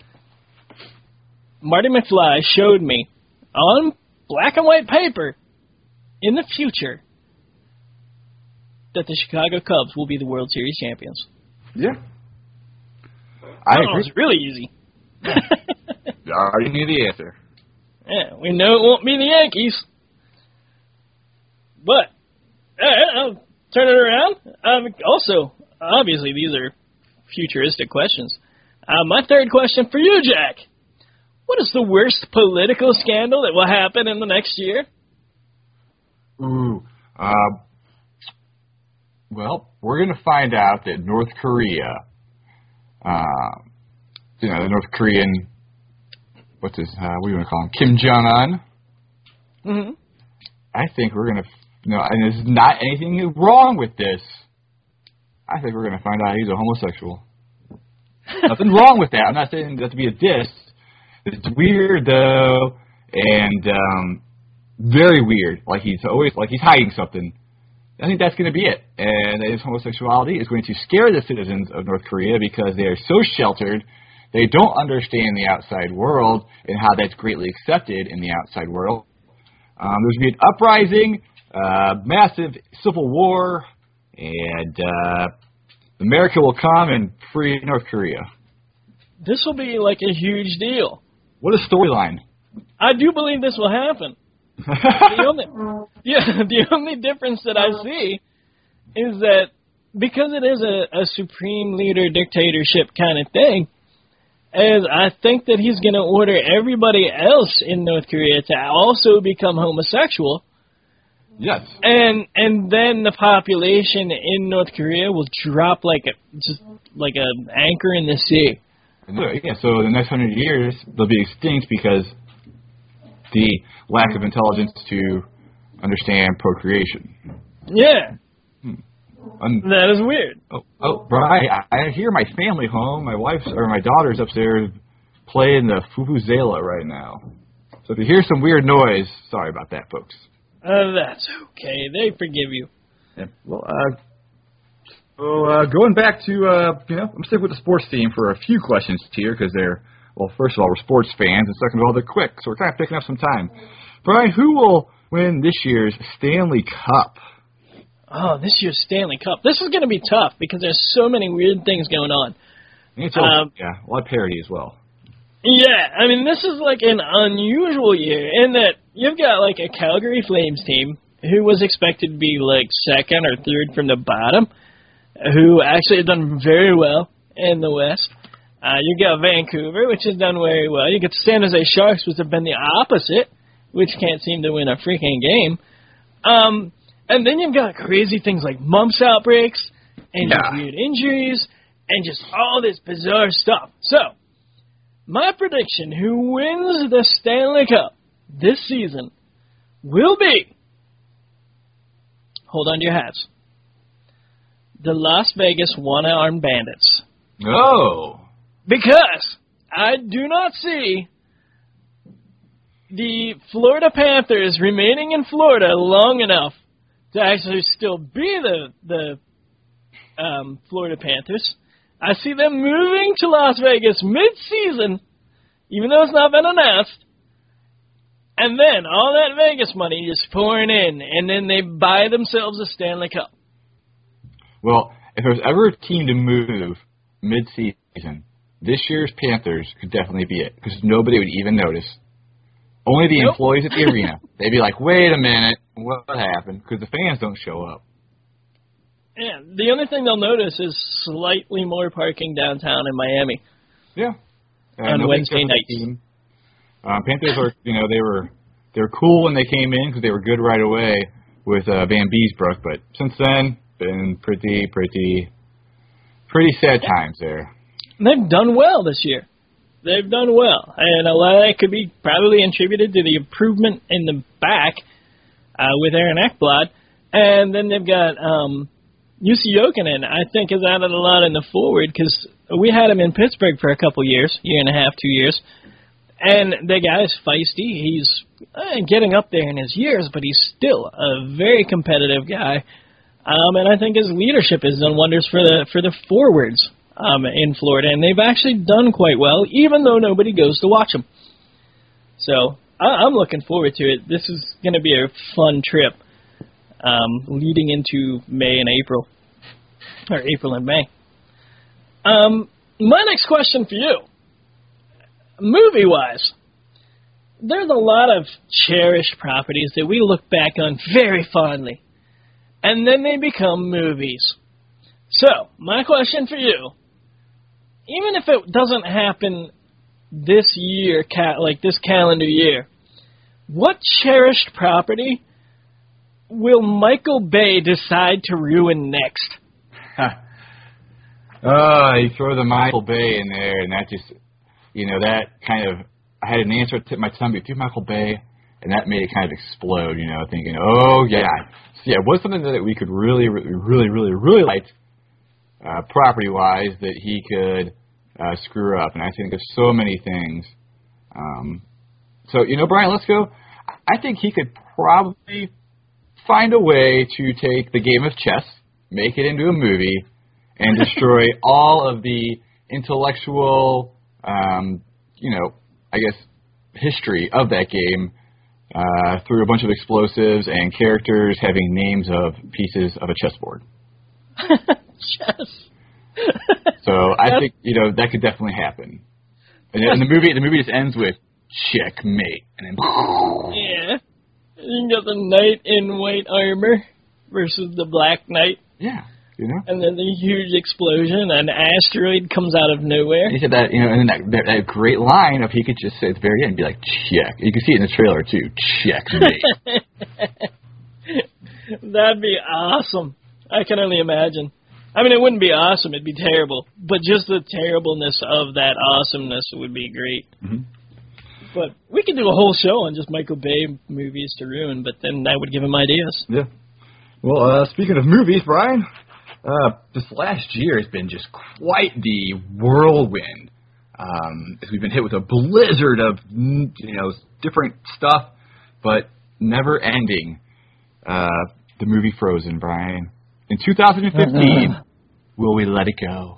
[SPEAKER 3] Marty McFly showed me on black and white paper in the future that the Chicago Cubs will be the World Series champions.
[SPEAKER 2] Yeah. I agree.
[SPEAKER 3] It's really easy.
[SPEAKER 2] You already knew the answer.
[SPEAKER 3] Yeah, we know it won't be the Yankees. But I'll turn it around. Also, obviously, these are futuristic questions. My third question for you, Jack. What is the worst political scandal that will happen in the next year?
[SPEAKER 2] Ooh. Well, we're going to find out that North Korea, the North Korean, what do you want to call him, Kim Jong-un?
[SPEAKER 3] Mm-hmm.
[SPEAKER 2] I think we're going to, and there's not anything wrong with this. I think we're going to find out he's a homosexual. Nothing wrong with that. I'm not saying that to be a diss. It's weird, though, and very weird. Like he's hiding something. I think that's going to be it. And his homosexuality is going to scare the citizens of North Korea because they are so sheltered. They don't understand the outside world and how that's greatly accepted in the outside world. There's going to be an uprising, massive civil war, and America will come and free North Korea.
[SPEAKER 3] This will be like a huge deal.
[SPEAKER 2] What a storyline.
[SPEAKER 3] I do believe this will happen. The only difference that I see is that because it is a supreme leader dictatorship kind of thing, is I think that he's going to order everybody else in North Korea to also become homosexual.
[SPEAKER 2] Yes.
[SPEAKER 3] And then the population in North Korea will drop like an anchor in the sea.
[SPEAKER 2] Yeah, so the next 100 years, they'll be extinct because the lack of intelligence to understand procreation.
[SPEAKER 3] Yeah. That is weird.
[SPEAKER 2] Oh, Brian, I hear my family home. My wife's or my daughter's upstairs playing the Vuvuzela right now. So if you hear some weird noise, sorry about that, folks.
[SPEAKER 3] That's okay. They forgive you.
[SPEAKER 2] Yeah. Well, going back to, I'm sticking with the sports team for a few questions here because they're, well, first of all, we're sports fans, and second of all, they're quick, so we're kind of picking up some time. Brian, who will win this year's Stanley Cup?
[SPEAKER 3] Oh, this year's Stanley Cup. This is going to be tough because there's so many weird things going on.
[SPEAKER 2] A lot of parity as well.
[SPEAKER 3] Yeah, I mean, this is like an unusual year in that you've got like a Calgary Flames team who was expected to be like second or third from the bottom, who actually have done very well in the West. You got Vancouver, which has done very well. You got the San Jose Sharks, which have been the opposite, which can't seem to win a freaking game. And then you've got crazy things like mumps outbreaks and weird injuries and just all this bizarre stuff. So, my prediction, who wins the Stanley Cup this season will be, hold on to your hats, the Las Vegas One-Armed Bandits.
[SPEAKER 2] Oh.
[SPEAKER 3] Because I do not see the Florida Panthers remaining in Florida long enough to actually still be the Florida Panthers. I see them moving to Las Vegas mid-season, even though it's not been announced, and then all that Vegas money just pouring in, and then they buy themselves a Stanley Cup.
[SPEAKER 2] Well, if there was ever a team to move mid-season, this year's Panthers could definitely be it, because nobody would even notice. Only the employees at the arena. They'd be like, wait a minute, what happened? Because the fans don't show up.
[SPEAKER 3] Yeah, the only thing they'll notice is slightly more parking downtown in Miami.
[SPEAKER 2] Yeah.
[SPEAKER 3] On Wednesday nights.
[SPEAKER 2] Panthers are, they were cool when they came in because they were good right away with Van Beesbrook, but since then, been pretty sad times there.
[SPEAKER 3] They've done well this year. They've done well, and a lot of that could be probably attributed to the improvement in the back with Aaron Ekblad, and then they've got Jussi Jokinen, I think, has added a lot in the forward because we had him in Pittsburgh for a couple years, year and a half, 2 years, and the guy's feisty. He's getting up there in his years, but he's still a very competitive guy, and I think his leadership has done wonders for the forwards in Florida, and they've actually done quite well, even though nobody goes to watch them. So I'm looking forward to it. This is going to be a fun trip leading into May and April, or April and May. My next question for you, movie-wise, there's a lot of cherished properties that we look back on very fondly. and then they become movies. So, my question for you, even if it doesn't happen this year, like this calendar year, what cherished property will Michael Bay decide to ruin next?
[SPEAKER 2] You throw the Michael Bay in there, and that just, that kind of, I had an answer to my tongue, through Michael Bay, and that made it kind of explode, thinking, oh, yeah. So, yeah, what's something that we could really, really, really, really like, property-wise, that he could screw up? And I think there's so many things. So, Brian, let's go. I think he could probably find a way to take the game of chess, make it into a movie, and destroy all of the intellectual, I guess, history of that game through a bunch of explosives and characters having names of pieces of a chessboard.
[SPEAKER 3] Chess.
[SPEAKER 2] So I think, that could definitely happen. And the movie just ends with checkmate. And then...
[SPEAKER 3] Yeah. You got the knight in white armor versus the black knight.
[SPEAKER 2] Yeah.
[SPEAKER 3] And then the huge explosion, an asteroid comes out of nowhere.
[SPEAKER 2] He said that, and then that great line of he could just say at the very end, be like, check. You can see it in the trailer, too. Checkmate.
[SPEAKER 3] That'd be awesome. I can only imagine. I mean, it wouldn't be awesome. It'd be terrible. But just the terribleness of that awesomeness would be great. Mm-hmm. But we could do a whole show on just Michael Bay movies to ruin, but then that would give him ideas.
[SPEAKER 2] Yeah. Well, speaking of movies, Brian... this last year has been just quite the whirlwind. As we've been hit with a blizzard of, different stuff, but never ending. The movie Frozen, Brian. In 2015, will we let it go?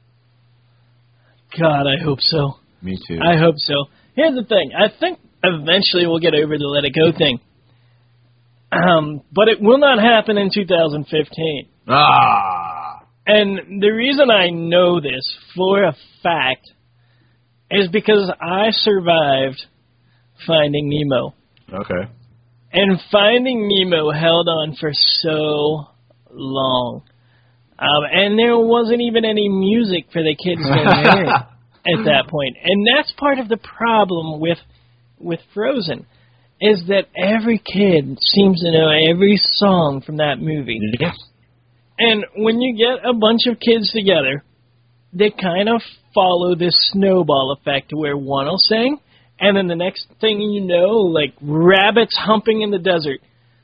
[SPEAKER 3] God, I hope so.
[SPEAKER 2] Me too.
[SPEAKER 3] I hope so. Here's the thing. I think eventually we'll get over the let it go thing. But it will not happen in 2015. And the reason I know this for a fact is because I survived Finding Nemo.
[SPEAKER 2] Okay.
[SPEAKER 3] And Finding Nemo held on for so long. And there wasn't even any music for the kids to hear at that point. And that's part of the problem with Frozen, is that every kid seems to know every song from that movie.
[SPEAKER 2] Yes.
[SPEAKER 3] And when you get a bunch of kids together, they kind of follow this snowball effect where one will sing, and then the next thing you know, like rabbits humping in the desert,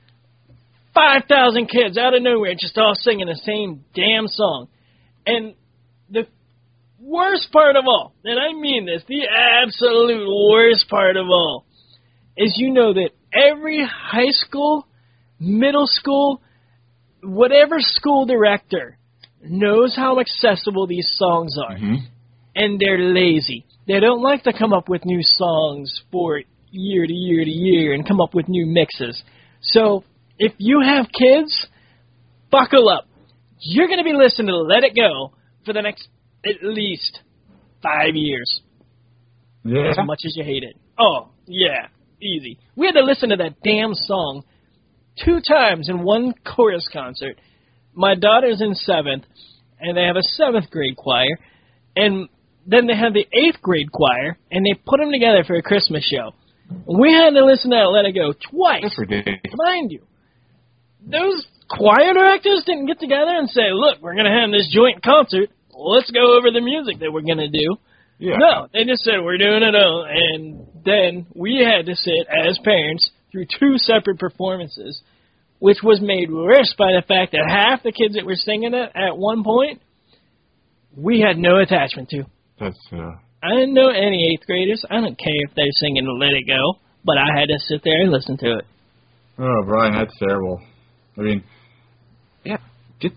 [SPEAKER 3] 5,000 kids out of nowhere just all singing the same damn song. And the worst part of all, and I mean this, the absolute worst part of all, is that every high school, middle school, whatever school director knows how accessible these songs are, and they're lazy. They don't like to come up with new songs for year to year to year and come up with new mixes. So if you have kids, buckle up. You're going to be listening to Let It Go for the next at least 5 years.
[SPEAKER 2] Yeah.
[SPEAKER 3] As much as you hate it. Oh, yeah, easy. We had to listen to that damn song 2 times in one chorus concert. My daughter's in 7th, and they have a 7th grade choir, and then they have the 8th grade choir, and they put them together for a Christmas show. We had to listen to that Let It Go twice.
[SPEAKER 2] That's ridiculous.
[SPEAKER 3] Mind you, those choir directors didn't get together and say, look, we're going to have this joint concert. Let's go over the music that we're going to do. Yeah. No, they just said, we're doing it all, and then we had to sit as parents through 2 separate performances, which was made worse by the fact that half the kids that were singing it at one point, we had no attachment to.
[SPEAKER 2] That's,
[SPEAKER 3] I didn't know any 8th graders. I don't care if they're singing Let It Go, but I had to sit there and listen to it.
[SPEAKER 2] Oh, Brian, that's terrible. I mean, yeah, get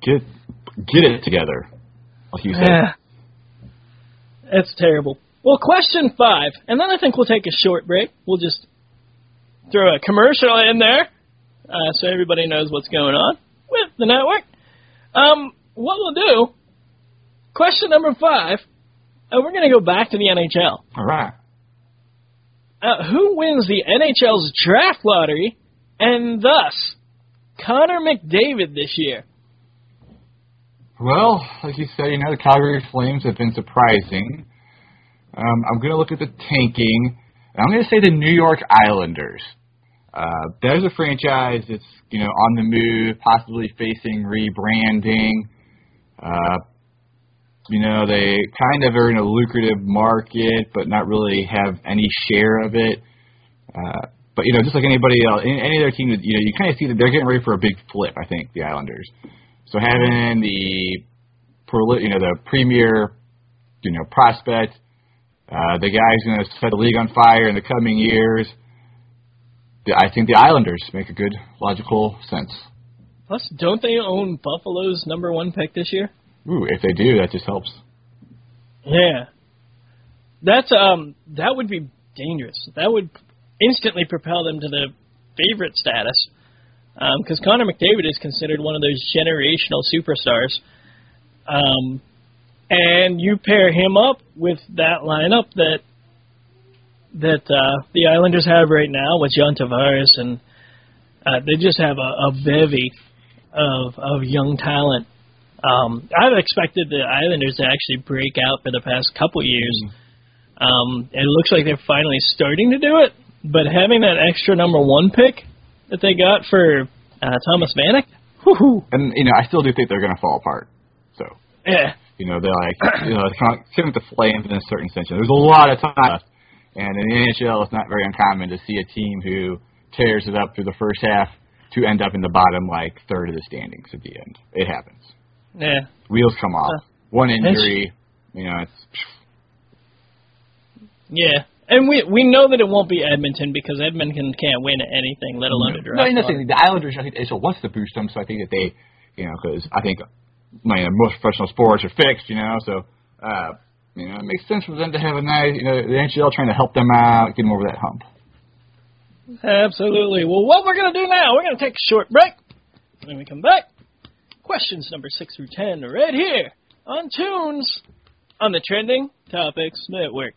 [SPEAKER 2] it together, like you said.
[SPEAKER 3] That's terrible. Well, question 5, and then I think we'll take a short break. We'll just throw a commercial in there so everybody knows what's going on with the network. What we'll do, question number 5, we're going to go back to the NHL.
[SPEAKER 2] All right.
[SPEAKER 3] Who wins the NHL's draft lottery and thus Connor McDavid this year?
[SPEAKER 2] Well, like you said, the Calgary Flames have been surprising. I'm going to look at the tanking. I'm going to say the New York Islanders. There's a franchise that's, on the move, possibly facing rebranding. They kind of are in a lucrative market, but not really have any share of it. But, just like anybody else, any other team, you kind of see that they're getting ready for a big flip, I think, the Islanders. So having the premier, prospect, the guy who's going to set the league on fire in the coming years, I think the Islanders make a good logical sense.
[SPEAKER 3] Plus, don't they own Buffalo's #1 pick this year?
[SPEAKER 2] Ooh, if they do, that just helps.
[SPEAKER 3] Yeah. That would be dangerous. That would instantly propel them to the favorite status. Because Connor McDavid is considered one of those generational superstars. And you pair him up with that lineup that the Islanders have right now with John Tavares, and they just have a bevy of young talent. I've expected the Islanders to actually break out for the past couple years. It looks like they're finally starting to do it, but having that extra #1 pick that they got for Thomas Vanek, whoo-hoo.
[SPEAKER 2] And, I still do think they're going to fall apart. So,
[SPEAKER 3] yeah.
[SPEAKER 2] They're like, same with the Flames in a certain sense. There's a lot of time left, and in the NHL, it's not very uncommon to see a team who tears it up through the first half to end up in the bottom, third of the standings at the end. It happens.
[SPEAKER 3] Yeah.
[SPEAKER 2] Wheels come off. One injury, it's...
[SPEAKER 3] Yeah. And we know that it won't be Edmonton because Edmonton can't win anything, let alone a draft.
[SPEAKER 2] No, nothing. The Islanders, I think, NHL wants to boost them, so I think that they, because I think most professional sports are fixed, so, it makes sense for them to have a nice, the NHL trying to help them out, get them over that hump.
[SPEAKER 3] Absolutely. Well, what we're going to do now, we're going to take a short break. When we come back, questions number 6 through 10 right here on Tunes on the Trending Topics Network.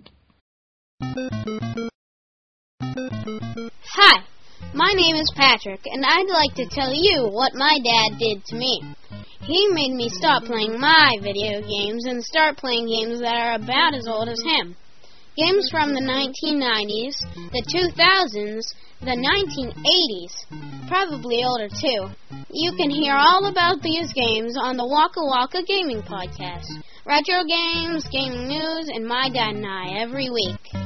[SPEAKER 7] Hi, my name is Patrick, and I'd like to tell you what my dad did to me. He made me stop playing my video games and start playing games that are about as old as him. Games from the 1990s, the 2000s, the 1980s, probably older too. You can hear all about these games on the Waka Waka Gaming Podcast. Retro games, gaming news, and my dad and I every week.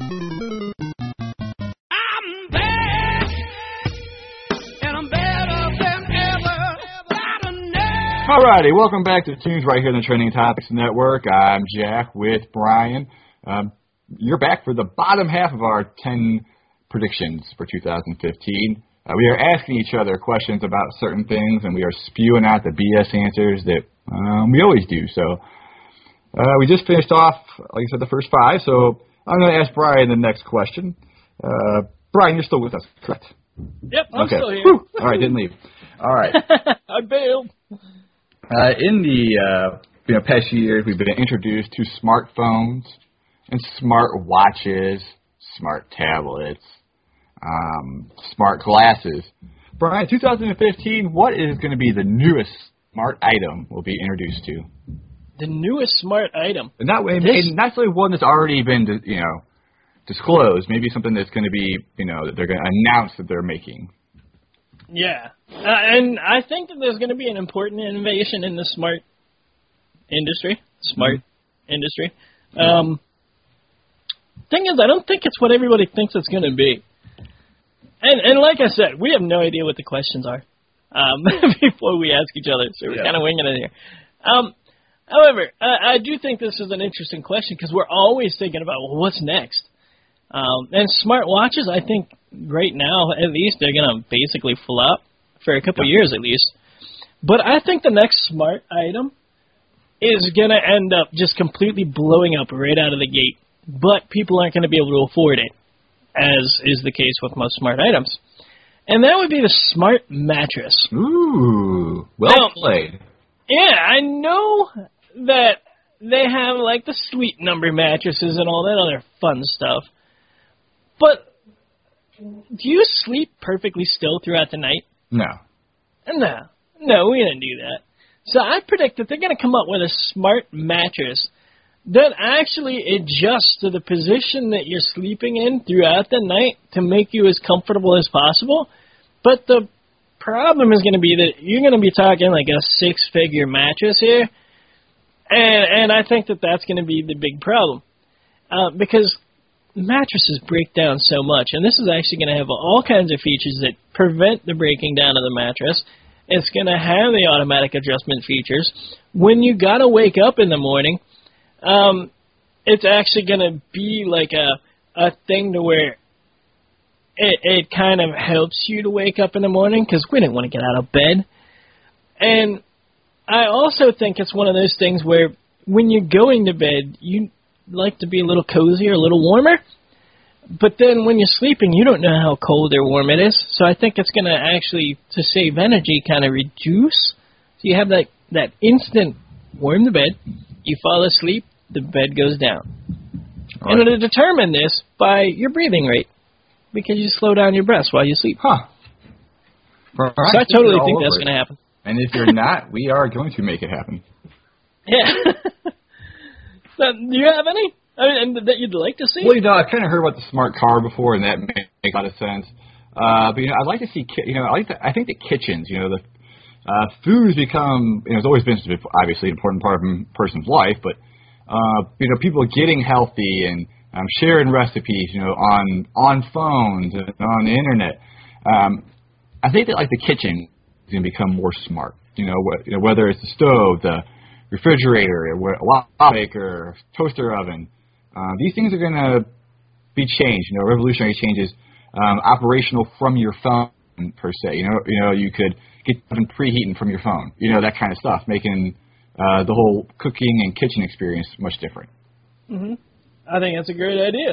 [SPEAKER 8] I'm back, and I'm better than ever.
[SPEAKER 2] Alrighty, welcome back to Tunes right here on the Trending Topics Network. I'm Jack with Brian. You're back for the bottom half of our 10 predictions for 2015. We are asking each other questions about certain things, and we are spewing out the BS answers that we always do. So we just finished off, like I said, the first 5. So I'm going to ask Brian the next question. Brian, you're still with us, correct?
[SPEAKER 3] Yep, I'm still here.
[SPEAKER 2] Whew. All right, didn't leave. All right.
[SPEAKER 3] I bailed.
[SPEAKER 2] In the past years, we've been introduced to smartphones and smart watches, smart tablets, smart glasses. Brian, 2015, what is going to be the newest smart item we'll be introduced to?
[SPEAKER 3] The newest smart item?
[SPEAKER 2] Not necessarily one that's already been, disclosed. Maybe something that's going to be, that they're going to announce that they're making.
[SPEAKER 3] Yeah. And I think that there's going to be an important innovation in the smart industry. Thing is, I don't think it's what everybody thinks it's going to be. And like I said, we have no idea what the questions are before we ask each other, so we're kind of winging it here. However, I do think this is an interesting question because we're always thinking about, well, what's next? And smart watches, I think right now, at least, they're going to basically flop for a couple years at least. But I think the next smart item is going to end up just completely blowing up right out of the gate. But people aren't going to be able to afford it, as is the case with most smart items. And that would be the smart mattress.
[SPEAKER 2] Ooh, well played.
[SPEAKER 3] Yeah, I know that they have, like, the Sleep Number mattresses and all that other fun stuff. But do you sleep perfectly still throughout the night?
[SPEAKER 2] No.
[SPEAKER 3] No, we didn't do that. So I predict that they're going to come up with a smart mattress that actually adjusts to the position that you're sleeping in throughout the night to make you as comfortable as possible. But the problem is going to be that you're going to be talking like a six-figure mattress here, and I think that that's going to be the big problem because mattresses break down so much, and this is actually going to have all kinds of features that prevent the breaking down of the mattress. It's going to have the automatic adjustment features. When you got to wake up in the morning, it's actually going to be like a thing to where it kind of helps you to wake up in the morning because we didn't want to get out of bed. And I also think it's one of those things where when you're going to bed, you like to be a little cozier, a little warmer. But then when you're sleeping, you don't know how cold or warm it is. So I think it's going to actually, to save energy, kind of reduce. So you have that instant warm the bed, you fall asleep, the bed goes down. Right. And it'll determine this by your breathing rate because you slow down your breaths while you sleep.
[SPEAKER 2] Huh. Right.
[SPEAKER 3] So I totally think that's going to happen.
[SPEAKER 2] And if you're not, we are going to make it happen.
[SPEAKER 3] Yeah. So, do you have any that you'd like to see?
[SPEAKER 2] Well, I kind of heard about the smart car before, and that makes a lot of sense. But I'd like to see. I think the kitchens. The food's become. It's always been obviously an important part of a person's life, but people getting healthy and sharing recipes. On phones and on the internet. I think that the kitchen is going to become more smart. Whether it's the stove, the refrigerator, a waffle maker, toaster oven. These things are going to be changed, revolutionary changes, operational from your phone per se. You could get something preheating from your phone, that kind of stuff, making the whole cooking and kitchen experience much different.
[SPEAKER 3] Mm-hmm. I think that's a great idea.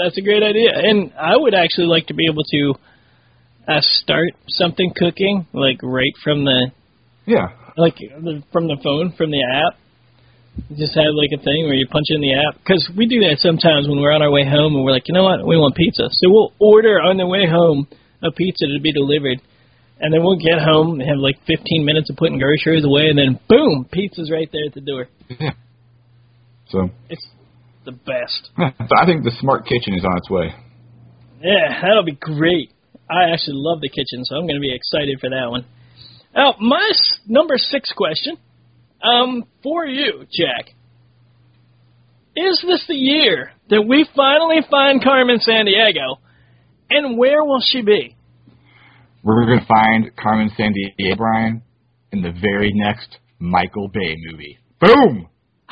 [SPEAKER 3] And I would actually like to be able to start something cooking, right from the...
[SPEAKER 2] Yeah.
[SPEAKER 3] From the phone, from the app. Just have a thing where you punch in the app. Because we do that sometimes when we're on our way home and we're like, you know what, we want pizza. So we'll order on the way home a pizza to be delivered. And then we'll get home and have 15 minutes of putting groceries away. And then, boom, pizza's right there at the door.
[SPEAKER 2] Yeah. So
[SPEAKER 3] it's the best.
[SPEAKER 2] So I think the smart kitchen is on its way.
[SPEAKER 3] Yeah, that'll be great. I actually love the kitchen, so I'm going to be excited for that one. Now, my number 6 question for you, Jack. Is this the year that we finally find Carmen Sandiego, and where will she be?
[SPEAKER 2] We're going to find Carmen Sandiego, Brian, in the very next Michael Bay movie. Boom!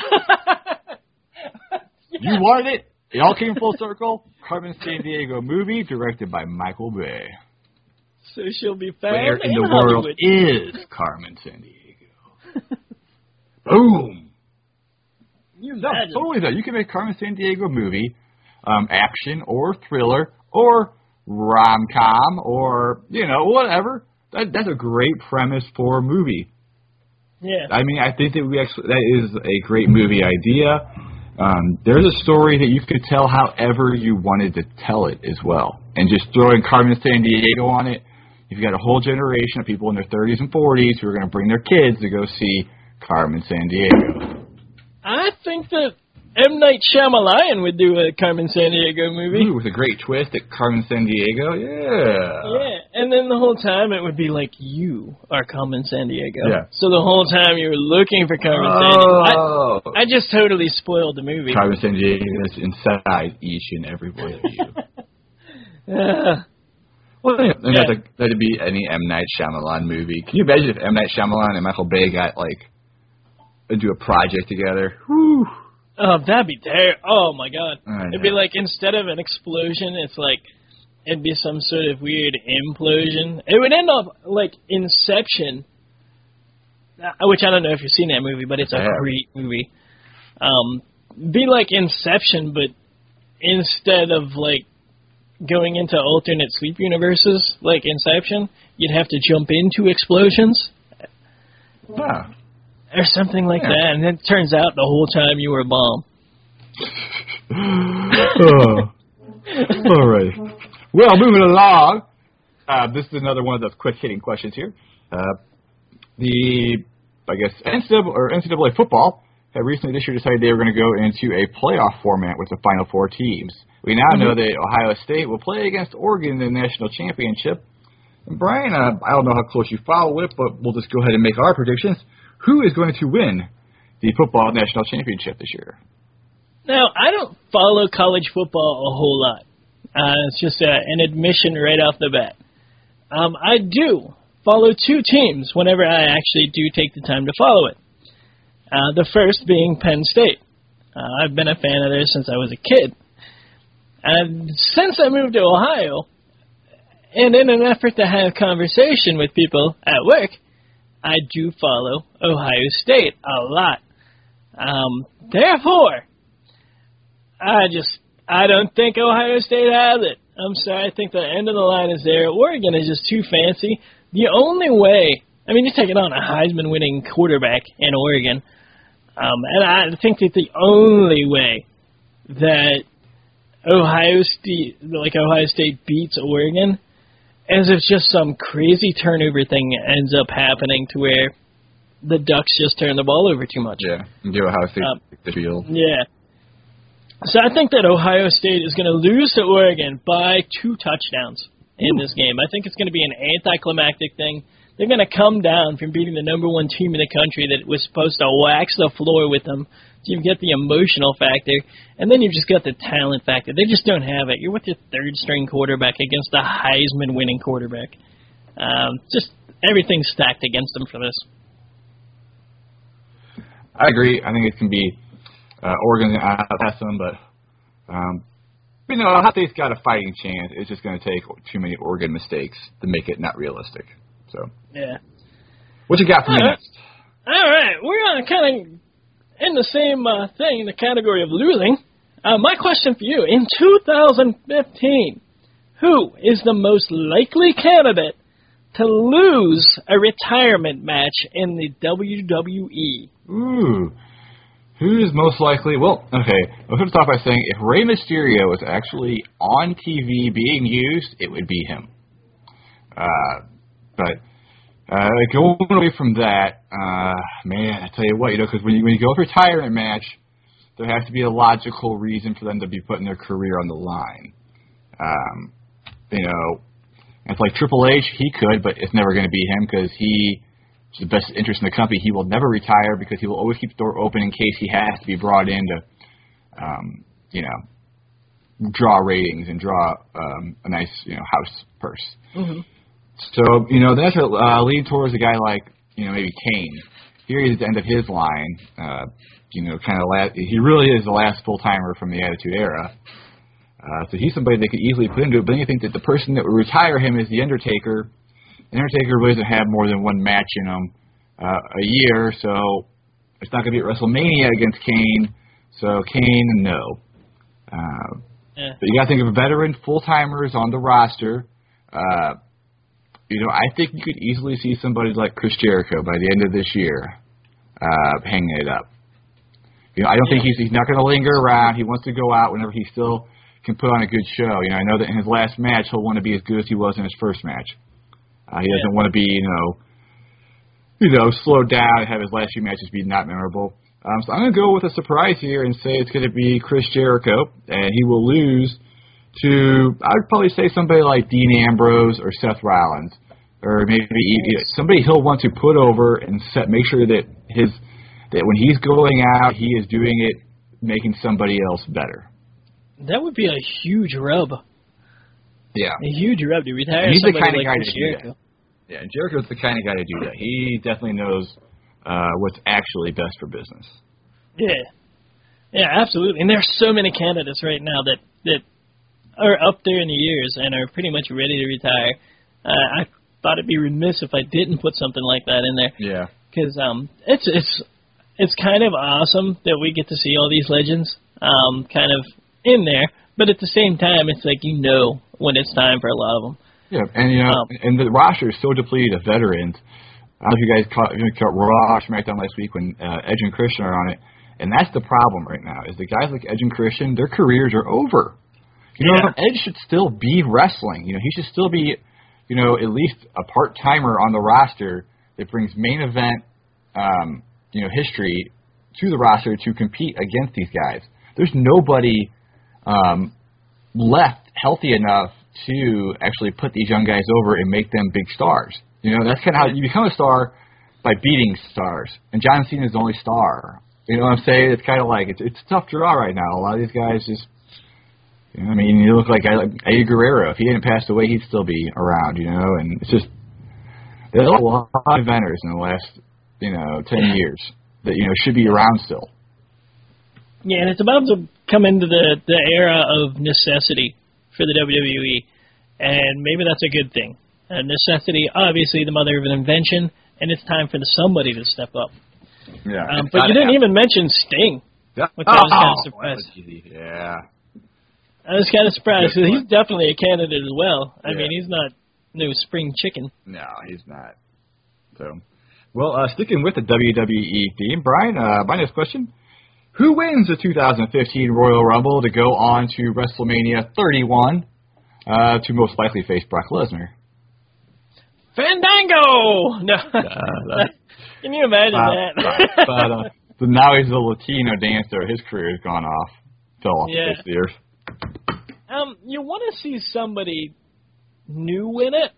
[SPEAKER 2] Yeah. You wanted it. It all came full circle. Carmen Sandiego movie directed by Michael Bay.
[SPEAKER 3] So she'll be found
[SPEAKER 2] Where in the
[SPEAKER 3] Hollywood.
[SPEAKER 2] world is Carmen Sandiego? Boom! Totally. You can make Carmen Sandiego movie, action or thriller or rom-com or whatever. That's a great premise for a movie.
[SPEAKER 3] Yeah.
[SPEAKER 2] I think that is a great movie idea. There's a story that you could tell however you wanted to tell it as well, and just throwing Carmen Sandiego on it. You've got a whole generation of people in their 30s and 40s who are going to bring their kids to go see Carmen Sandiego.
[SPEAKER 3] I think that M. Night Shyamalan would do a Carmen Sandiego movie.
[SPEAKER 2] Ooh, with a great twist at Carmen Sandiego, yeah.
[SPEAKER 3] Yeah, and then the whole time it would be like you are Carmen Sandiego.
[SPEAKER 2] Yeah.
[SPEAKER 3] So the whole time you were looking for Carmen Sandiego. I just totally spoiled the movie.
[SPEAKER 2] Carmen Sandiego is inside each and every one of you. Well, yeah. That'd be any M. Night Shyamalan movie. Can you imagine if M. Night Shyamalan and Michael Bay got, do a project together? Whew.
[SPEAKER 3] Oh, that'd be terrible. Oh, my God. It'd be instead of an explosion, it'd be some sort of weird implosion. It would end up like Inception, which I don't know if you've seen that movie, but it's a great movie. Be like Inception, but instead of, going into alternate sleep universes like Inception, you'd have to jump into explosions.
[SPEAKER 2] Wow.
[SPEAKER 3] Or something like that, and it turns out the whole time you were a bomb.
[SPEAKER 2] All right. Well, moving along, This is another one of those quick-hitting questions here. NCAA football had recently this year decided they were going to go into a playoff format with the Final Four teams. We now know that Ohio State will play against Oregon in the national championship. And Brian, I don't know how close you follow it, but we'll just go ahead and make our predictions. Who is going to win the football national championship this year?
[SPEAKER 3] Now, I don't follow college football a whole lot. It's just an admission right off the bat. I do follow two teams whenever I actually do take the time to follow it. The first being Penn State. I've been a fan of theirs since I was a kid. And since I moved to Ohio, and in an effort to have conversation with people at work, I do follow Ohio State a lot. Therefore, I don't think Ohio State has it. I'm sorry, I think the end of the line is there. Oregon is just too fancy. The only way, you're taking on a Heisman-winning quarterback in Oregon, and I think that the only way that Ohio State beats Oregon is if just some crazy turnover thing ends up happening to where the Ducks just turn the ball over too much.
[SPEAKER 2] Yeah, and give Ohio State the field.
[SPEAKER 3] Yeah. So I think that Ohio State is going to lose to Oregon by 2 touchdowns in this game. I think it's going to be an anticlimactic thing. They're going to come down from beating the number 1 team in the country that was supposed to wax the floor with them. So you get the emotional factor, and then you've just got the talent factor. They just don't have it. You're with your third-string quarterback against a Heisman-winning quarterback. Just everything's stacked against them for this.
[SPEAKER 2] I agree. I think it can be Oregon's going to outpass them, but Ohio State's got a fighting chance. It's just going to take too many Oregon mistakes to make it not realistic. So,
[SPEAKER 3] yeah.
[SPEAKER 2] What you got for me next?
[SPEAKER 3] All right, we're kind of in the same thing, in the category of losing. My question for you, in 2015, who is the most likely candidate to lose a retirement match in the WWE?
[SPEAKER 2] Ooh. Who is most likely? Well, okay. I'll start by saying if Rey Mysterio was actually on TV being used, it would be him. But going away from that, man, I tell you what, because when you go for a retirement match, there has to be a logical reason for them to be putting their career on the line. It's like Triple H, he could, but it's never going to be him because he. The best interest in the company. He will never retire because he will always keep the door open in case he has to be brought in to, draw ratings and draw a nice, house purse. Mm-hmm. So, that's what lead towards a guy like, maybe Kane. Here he's at the end of his line. He really is the last full-timer from the Attitude Era. So he's somebody they could easily put into it. But then you think that the person that would retire him is The Undertaker. The Undertaker really doesn't have more than one match in him a year, so it's not going to be at WrestleMania against Kane. So Kane, no. But you got to think of veteran full-timers on the roster. I think you could easily see somebody like Chris Jericho by the end of this year hanging it up. I don't think he's not going to linger around. He wants to go out whenever he still can put on a good show. I know that in his last match he'll want to be as good as he was in his first match. He doesn't want to be, slowed down and have his last few matches be not memorable. So I'm going to go with a surprise here and say it's going to be Chris Jericho, and he will lose to, I would probably say somebody like Dean Ambrose or Seth Rollins, or maybe somebody he'll want to put over and make sure that when he's going out, he is doing it making somebody else better.
[SPEAKER 3] That would be a huge rub.
[SPEAKER 2] Yeah.
[SPEAKER 3] A huge rub to retire.
[SPEAKER 2] And he's the kind
[SPEAKER 3] of
[SPEAKER 2] guy to do that. Yeah, Jericho's the kind of guy to do that. He definitely knows what's actually best for business.
[SPEAKER 3] Yeah, absolutely. And there's so many candidates right now that are up there in the years and are pretty much ready to retire. I thought it'd be remiss if I didn't put something like that in there.
[SPEAKER 2] Yeah.
[SPEAKER 3] Because it's kind of awesome that we get to see all these legends kind of in there. But at the same time, it's like when it's time for a lot of them.
[SPEAKER 2] Yeah, and and the roster is so depleted of veterans. I don't know if you guys caught Raw SmackDown last week when Edge and Christian are on it, and that's the problem right now. Is the guys like Edge and Christian, their careers are over. Edge should still be wrestling. He should still be at least a part-timer on the roster that brings main event, history to the roster to compete against these guys. There's nobody left healthy enough to actually put these young guys over and make them big stars. That's kind of how you become a star, by beating stars. And John Cena's the only star. You know what I'm saying? It's kind of like, it's a tough draw right now. A lot of these guys just, you look like Eddie Guerrero. If he hadn't passed away, he'd still be around, and it's just, there's a lot of inventors in the last, 10 years that, should be around still.
[SPEAKER 3] Yeah, and it's about to come into the era of necessity for the WWE, and maybe that's a good thing. Necessity, obviously, the mother of an invention, and it's time for somebody to step up.
[SPEAKER 2] Yeah,
[SPEAKER 3] but you didn't even mention Sting, which I was kind of surprised.
[SPEAKER 2] Yeah.
[SPEAKER 3] I was kind of surprised, because he's definitely a candidate as well. I mean, he's not no spring chicken.
[SPEAKER 2] No, he's not. So, well, sticking with the WWE theme, Brian, my next question. Who wins the 2015 Royal Rumble to go on to WrestleMania 31 to most likely face Brock Lesnar?
[SPEAKER 3] Fandango! No. Can you imagine that?
[SPEAKER 2] But now he's a Latino dancer. His career has gone off. Fell off the face of the earth.
[SPEAKER 3] You want to see somebody new win it.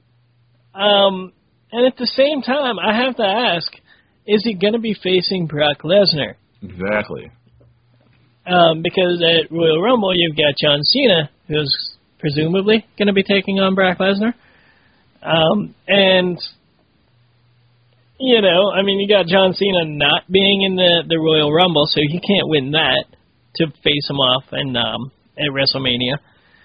[SPEAKER 3] And at the same time, I have to ask, is he going to be facing Brock Lesnar?
[SPEAKER 2] Exactly.
[SPEAKER 3] Because at Royal Rumble, you've got John Cena, who's presumably going to be taking on Brock Lesnar. And, you got John Cena not being in the Royal Rumble, so he can't win that to face him off at WrestleMania.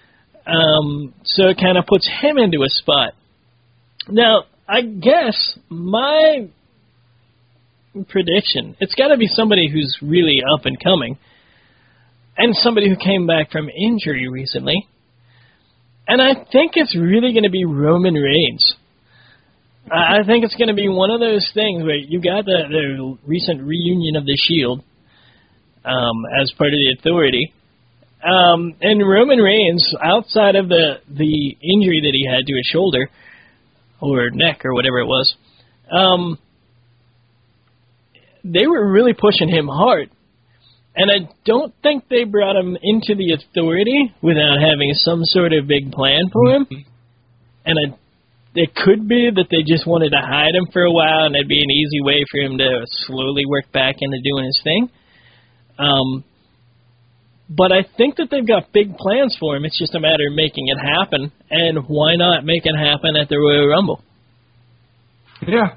[SPEAKER 3] So it kind of puts him into a spot. Now, I guess my prediction, it's got to be somebody who's really up and coming, and somebody who came back from injury recently. And I think it's really going to be Roman Reigns. I think it's going to be one of those things where you got the recent reunion of the Shield as part of the Authority. And Roman Reigns, outside of the injury that he had to his shoulder, or neck, or whatever it was, they were really pushing him hard. And I don't think they brought him into the Authority without having some sort of big plan for him. And it could be that they just wanted to hide him for a while, and it'd be an easy way for him to slowly work back into doing his thing. But I think that they've got big plans for him. It's just a matter of making it happen. And why not make it happen at the Royal Rumble?
[SPEAKER 2] Yeah.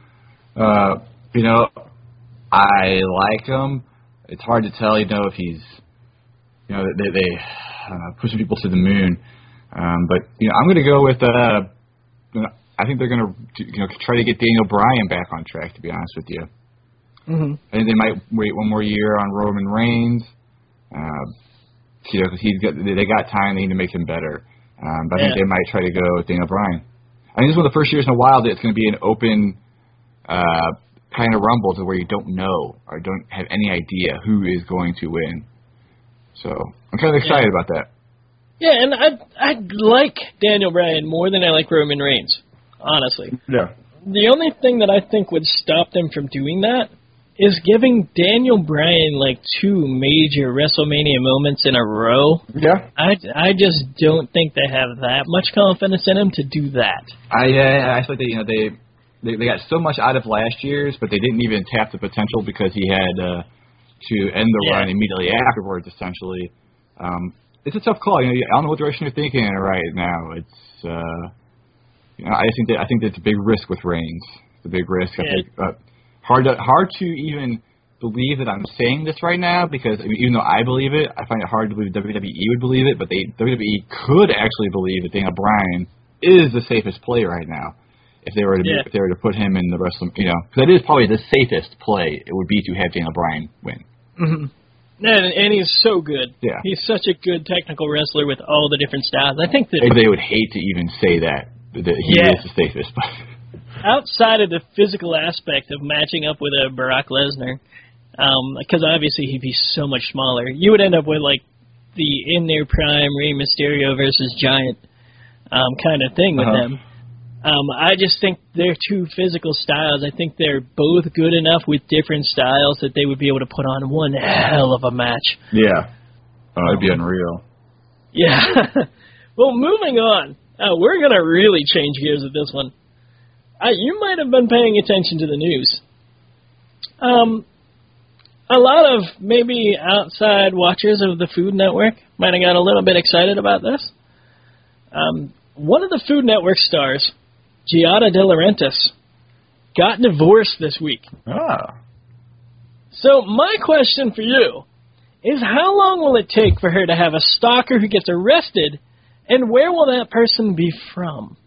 [SPEAKER 2] I like him. It's hard to tell, if he's, they pushing people to the moon. But, I'm going to go with, I think they're going to, try to get Daniel Bryan back on track, to be honest with you.
[SPEAKER 3] Mm-hmm.
[SPEAKER 2] I think they might wait one more year on Roman Reigns, because they got time, they need to make him better. But I think they might try to go with Daniel Bryan. I think this is one of the first years in a while that it's going to be an open kind of rumble to where you don't know or don't have any idea who is going to win. So I'm kind of excited about that.
[SPEAKER 3] Yeah, and I like Daniel Bryan more than I like Roman Reigns, honestly.
[SPEAKER 2] Yeah.
[SPEAKER 3] The only thing that I think would stop them from doing that is giving Daniel Bryan like 2 major WrestleMania moments in a row.
[SPEAKER 2] Yeah.
[SPEAKER 3] I just don't think they have that much confidence in him to do that.
[SPEAKER 2] I feel like they got so much out of last year's, but they didn't even tap the potential because he had to end the run immediately afterwards. Essentially, it's a tough call. I don't know what direction you're thinking right now. It's I think that's a big risk with Reigns. It's a big risk. I think hard to even believe that I'm saying this right now because even though I believe it, I find it hard to believe WWE would believe it. But WWE could actually believe that Daniel Bryan is the safest play right now. If they were to put him in the WrestleMania, because that is probably the safest play. It would be to have Daniel Bryan win.
[SPEAKER 3] Mm-hmm. And he's so good.
[SPEAKER 2] Yeah,
[SPEAKER 3] he's such a good technical wrestler with all the different styles. I think that
[SPEAKER 2] they would hate to even say that he is the safest.
[SPEAKER 3] Outside of the physical aspect of matching up with a Brock Lesnar, because obviously he'd be so much smaller, you would end up with like the in their prime Rey Mysterio versus Giant. kind of thing with them. I just think they're two physical styles. I think they're both good enough with different styles that they would be able to put on one hell of a match.
[SPEAKER 2] Yeah. Oh, it'd be unreal.
[SPEAKER 3] Yeah. Well, moving on. We're going to really change gears with this one. You might have been paying attention to the news. A lot of maybe outside watchers of the Food Network might have got a little bit excited about this. One of the Food Network stars, Giada De Laurentiis, got divorced this week.
[SPEAKER 2] Ah.
[SPEAKER 3] So my question for you is, how long will it take for her to have a stalker who gets arrested, and where will that person be from?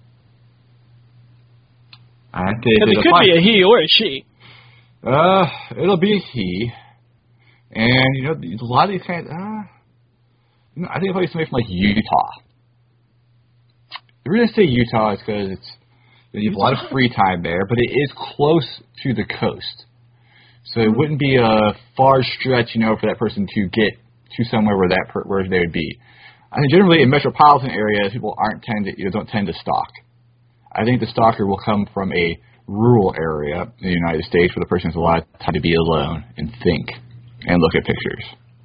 [SPEAKER 3] Because it could be a he or a she.
[SPEAKER 2] It'll be a he. And, a lot of these kinds, I think it'll be somebody from, Utah. The reason I say Utah is because you have a lot of free time there, but it is close to the coast. So it wouldn't be a far stretch, for that person to get to somewhere where they would be. I think generally in metropolitan areas, people don't tend to stalk. I think the stalker will come from a rural area in the United States where the person has a lot of time to be alone and think and look at pictures.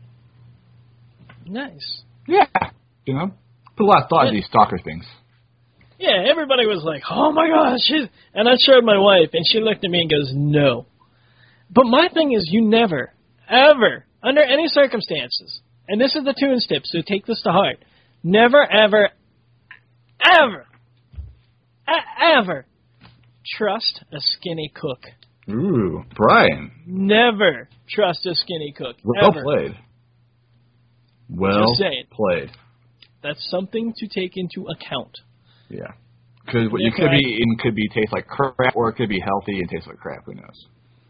[SPEAKER 3] Nice.
[SPEAKER 2] Yeah. Put a lot of thought into these stalker things.
[SPEAKER 3] Yeah, everybody was like, oh my gosh. And I showed my wife, and she looked at me and goes, no. But my thing is, you never, ever, under any circumstances, and this is the tunes tip, so take this to heart, never, ever, ever, ever trust a skinny cook.
[SPEAKER 2] Ooh, Brian.
[SPEAKER 3] Never trust a skinny cook.
[SPEAKER 2] Well
[SPEAKER 3] ever.
[SPEAKER 2] played. Well
[SPEAKER 3] Just saying.
[SPEAKER 2] Played.
[SPEAKER 3] That's something to take into account.
[SPEAKER 2] Yeah. Because what you could be eating could be taste like crap, or it could be healthy and taste like crap. Who knows?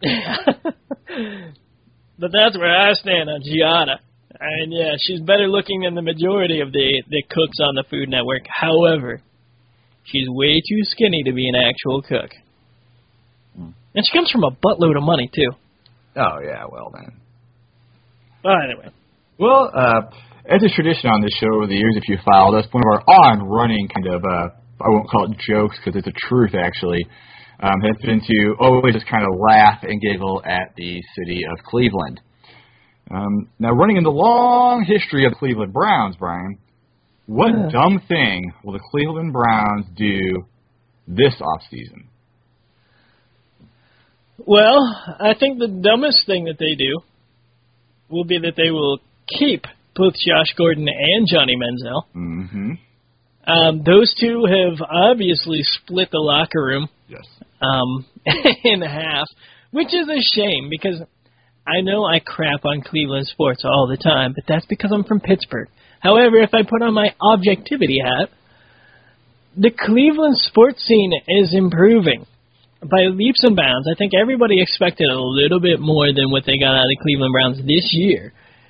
[SPEAKER 3] But that's where I stand on Giada. And yeah, she's better looking than the majority of the cooks on the Food Network. However, she's way too skinny to be an actual cook. And she comes from a buttload of money, too.
[SPEAKER 2] Oh, yeah, well, then.
[SPEAKER 3] Well, anyway.
[SPEAKER 2] Well, as a tradition on this show over the years, if you followed us, one of our on-running kind of, I won't call it jokes because it's a truth, actually, has been to always just kind of laugh and giggle at the city of Cleveland. Now, running in the long history of the Cleveland Browns, Brian, what dumb thing will the Cleveland Browns do this offseason?
[SPEAKER 3] Well, I think the dumbest thing that they do will be that they will keep both Josh Gordon and Johnny Manziel.
[SPEAKER 2] Mm-hmm.
[SPEAKER 3] Those two have obviously split the locker room.
[SPEAKER 2] Yes.
[SPEAKER 3] In half, which is a shame because I know I crap on Cleveland sports all the time, but that's because I'm from Pittsburgh. However, if I put on my objectivity hat, the Cleveland sports scene is improving by leaps and bounds. I think everybody expected a little bit more than what they got out of the Cleveland Browns this year.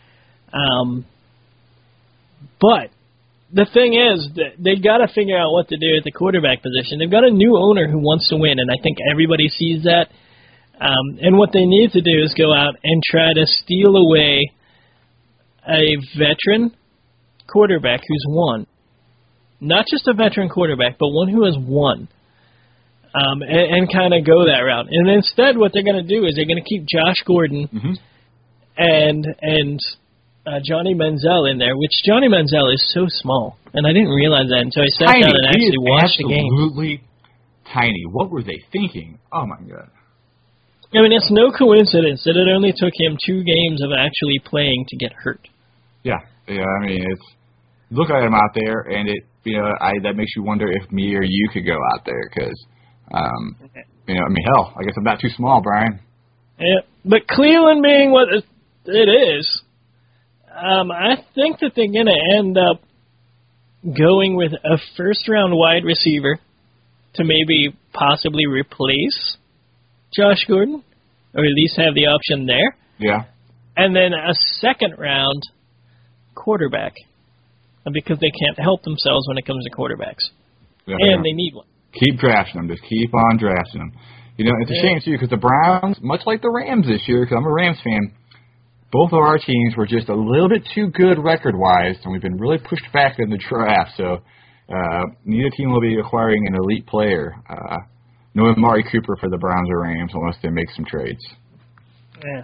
[SPEAKER 3] But the thing is, they got to figure out what to do at the quarterback position. They've got a new owner who wants to win, and I think everybody sees that. And what they need to do is go out and try to steal away a veteran quarterback who's won. Not just a veteran quarterback, but one who has won. And kind of go that route. And instead, what they're going to do is they're going to keep Josh Gordon and Johnny Manziel in there, which Johnny Manziel is so small. And I didn't realize that until I sat down and actually watched the game.
[SPEAKER 2] Absolutely tiny. What were they thinking? Oh, my God.
[SPEAKER 3] I mean, it's no coincidence that it only took him 2 games of actually playing to get hurt.
[SPEAKER 2] Yeah. I mean, look at him out there, and that makes you wonder if me or you could go out there, because, hell, I guess I'm not too small, Brian.
[SPEAKER 3] Yeah, but Cleveland being what it is, I think that they're going to end up going with a first-round wide receiver to maybe possibly replace Josh Gordon, or at least have the option there.
[SPEAKER 2] Yeah.
[SPEAKER 3] And then a second-round quarterback, because they can't help themselves when it comes to quarterbacks. Yeah, and they need one.
[SPEAKER 2] Keep drafting them. Just keep on drafting them. It's a shame, too, because the Browns, much like the Rams this year, because I'm a Rams fan, both of our teams were just a little bit too good record-wise, and we've been really pushed back in the draft. So neither team will be acquiring an elite player. No Amari Cooper for the Browns or Rams unless they make some trades.
[SPEAKER 3] Yeah.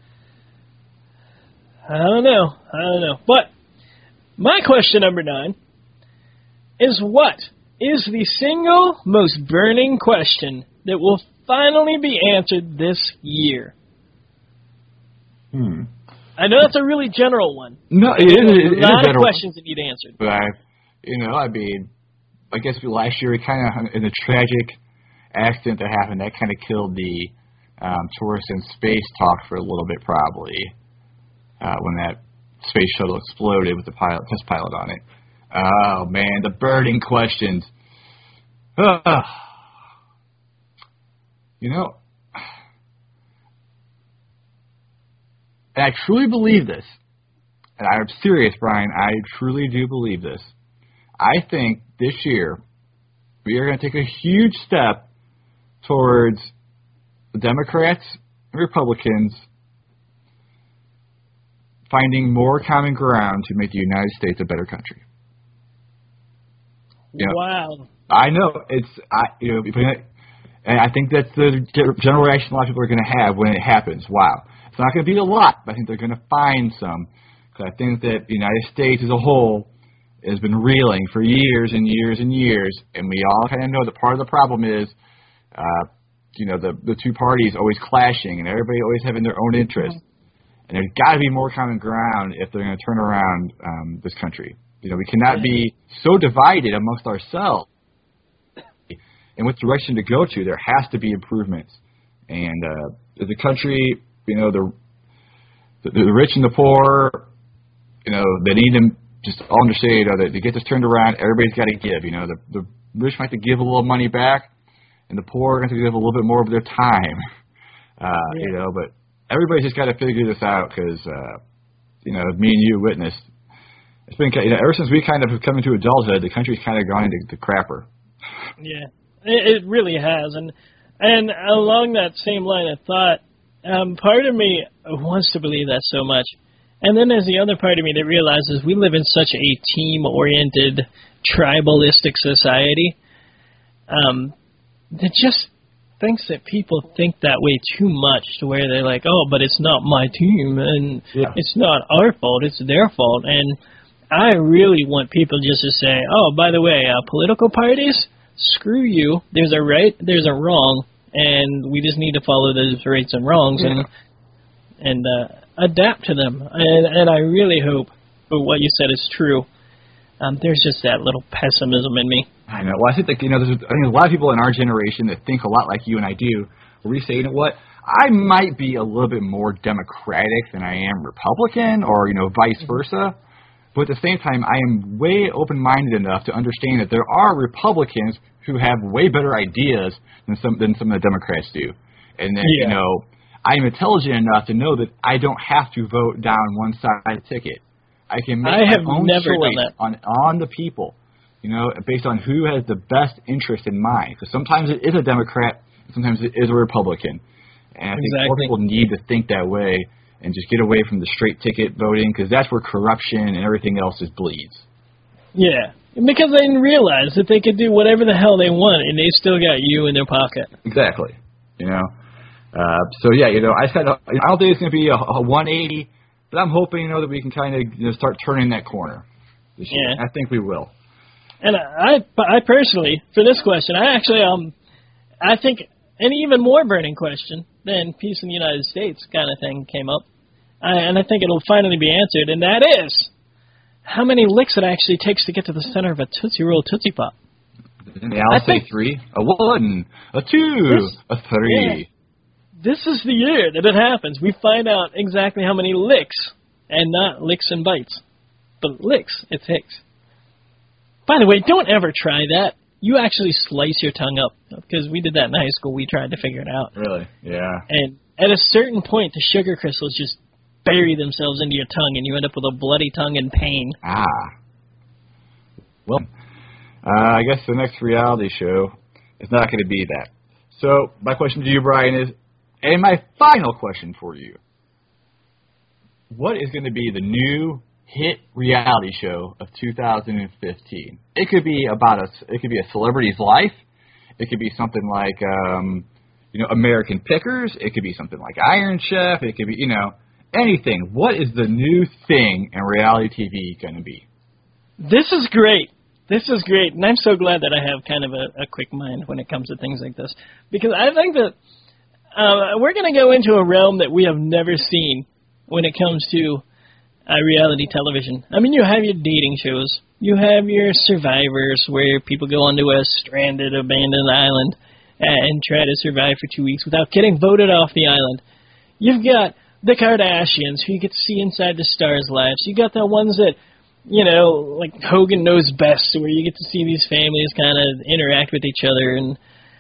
[SPEAKER 3] I don't know. But my question number 9 is, what is the single most burning question that will finally be answered this year? I know that's a really general one.
[SPEAKER 2] No, it is
[SPEAKER 3] a lot
[SPEAKER 2] a
[SPEAKER 3] of questions that need answered.
[SPEAKER 2] But I guess last year, we kind of, in the tragic accident that happened, that kind of killed the tourist and space talk for a little bit, probably, when that space shuttle exploded with the test pilot on it. Oh, man, the burning questions. And I truly believe this, and I'm serious, Brian, I truly do believe this. I think this year we are going to take a huge step towards the Democrats and Republicans finding more common ground to make the United States a better country.
[SPEAKER 3] Wow.
[SPEAKER 2] I know and I think that's the general reaction a lot of people are going to have when it happens. Wow. It's not going to be a lot, but I think they're going to find some. Because I think that the United States as a whole has been reeling for years and years and years, and we all kind of know that part of the problem is, the two parties always clashing and everybody always having their own interests. And there's got to be more common ground if they're going to turn around this country. We cannot be so divided amongst ourselves. And what direction to go to, there has to be improvements. And as a country, the rich and the poor, they need to just all understand that to get this turned around, everybody's got to give. The rich might have to give a little money back, and the poor have to give a little bit more of their time. But everybody's just got to figure this out because, me and you witnessed. It's been ever since we kind of have come into adulthood, the country's kind of gone into the crapper.
[SPEAKER 3] Yeah, it really has, and along that same line of thought, part of me wants to believe that so much, and then there's the other part of me that realizes we live in such a team-oriented, tribalistic society that just thinks that people think that way too much to where they're like, oh, but it's not my team, and it's not our fault, it's their fault, and I really want people just to say, oh, by the way, political parties, screw you, there's a right, there's a wrong, and we just need to follow those rights and wrongs and adapt to them. And I really hope what you said is true. There's just that little pessimism in me.
[SPEAKER 2] I know. Well, I think there's a lot of people in our generation that think a lot like you and I do, where we say, you know what, I might be a little bit more Democratic than I am Republican, or vice versa. But at the same time, I am way open-minded enough to understand that there are Republicans who have way better ideas than some of the Democrats do. And then, I am intelligent enough to know that I don't have to vote down one side of the ticket. I can make my own choice on the people, based on who has the best interest in mind. Because sometimes it is a Democrat, sometimes it is a Republican. And I think more people need to think that way and just get away from the straight ticket voting, because that's where corruption and everything else just bleeds.
[SPEAKER 3] Yeah, because they didn't realize that they could do whatever the hell they want, and they still got you in their pocket.
[SPEAKER 2] Exactly. I said I don't think it's going to be a 180, but I'm hoping that we can kind of start turning that corner this year. I think we will.
[SPEAKER 3] And I personally, for this question, I think an even more burning question than peace in the United States kind of thing came up. And I think it'll finally be answered, and that is how many licks it actually takes to get to the center of a Tootsie Roll Tootsie Pop.
[SPEAKER 2] Yeah, I'll say 3, a 1, a 2, a 3.
[SPEAKER 3] This is the year that it happens. We find out exactly how many licks, and not licks and bites, but licks it takes. By the way, don't ever try that. You actually slice your tongue up, because we did that in high school. We tried to figure it out.
[SPEAKER 2] Really? Yeah. And
[SPEAKER 3] at a certain point, the sugar crystals just bury themselves into your tongue, and you end up with a bloody tongue and pain.
[SPEAKER 2] Well, I guess the next reality show is not going to be that. So my question to you, Brian, is, and my final question for you, what is going to be the new hit reality show of 2015. It could be about a celebrity's life. It could be something like American Pickers. It could be something like Iron Chef. It could be anything. What is the new thing in reality TV going to be?
[SPEAKER 3] This is great. This is great, and I'm so glad that I have kind of a quick mind when it comes to things like this, because I think that we're going to go into a realm that we have never seen when it comes to reality television. I mean, you have your dating shows. You have your Survivors, where people go onto a stranded, abandoned island and try to survive for 2 weeks without getting voted off the island. You've got the Kardashians, who you get to see inside the stars' lives. You got the ones that, like Hogan Knows Best, where you get to see these families kind of interact with each other, and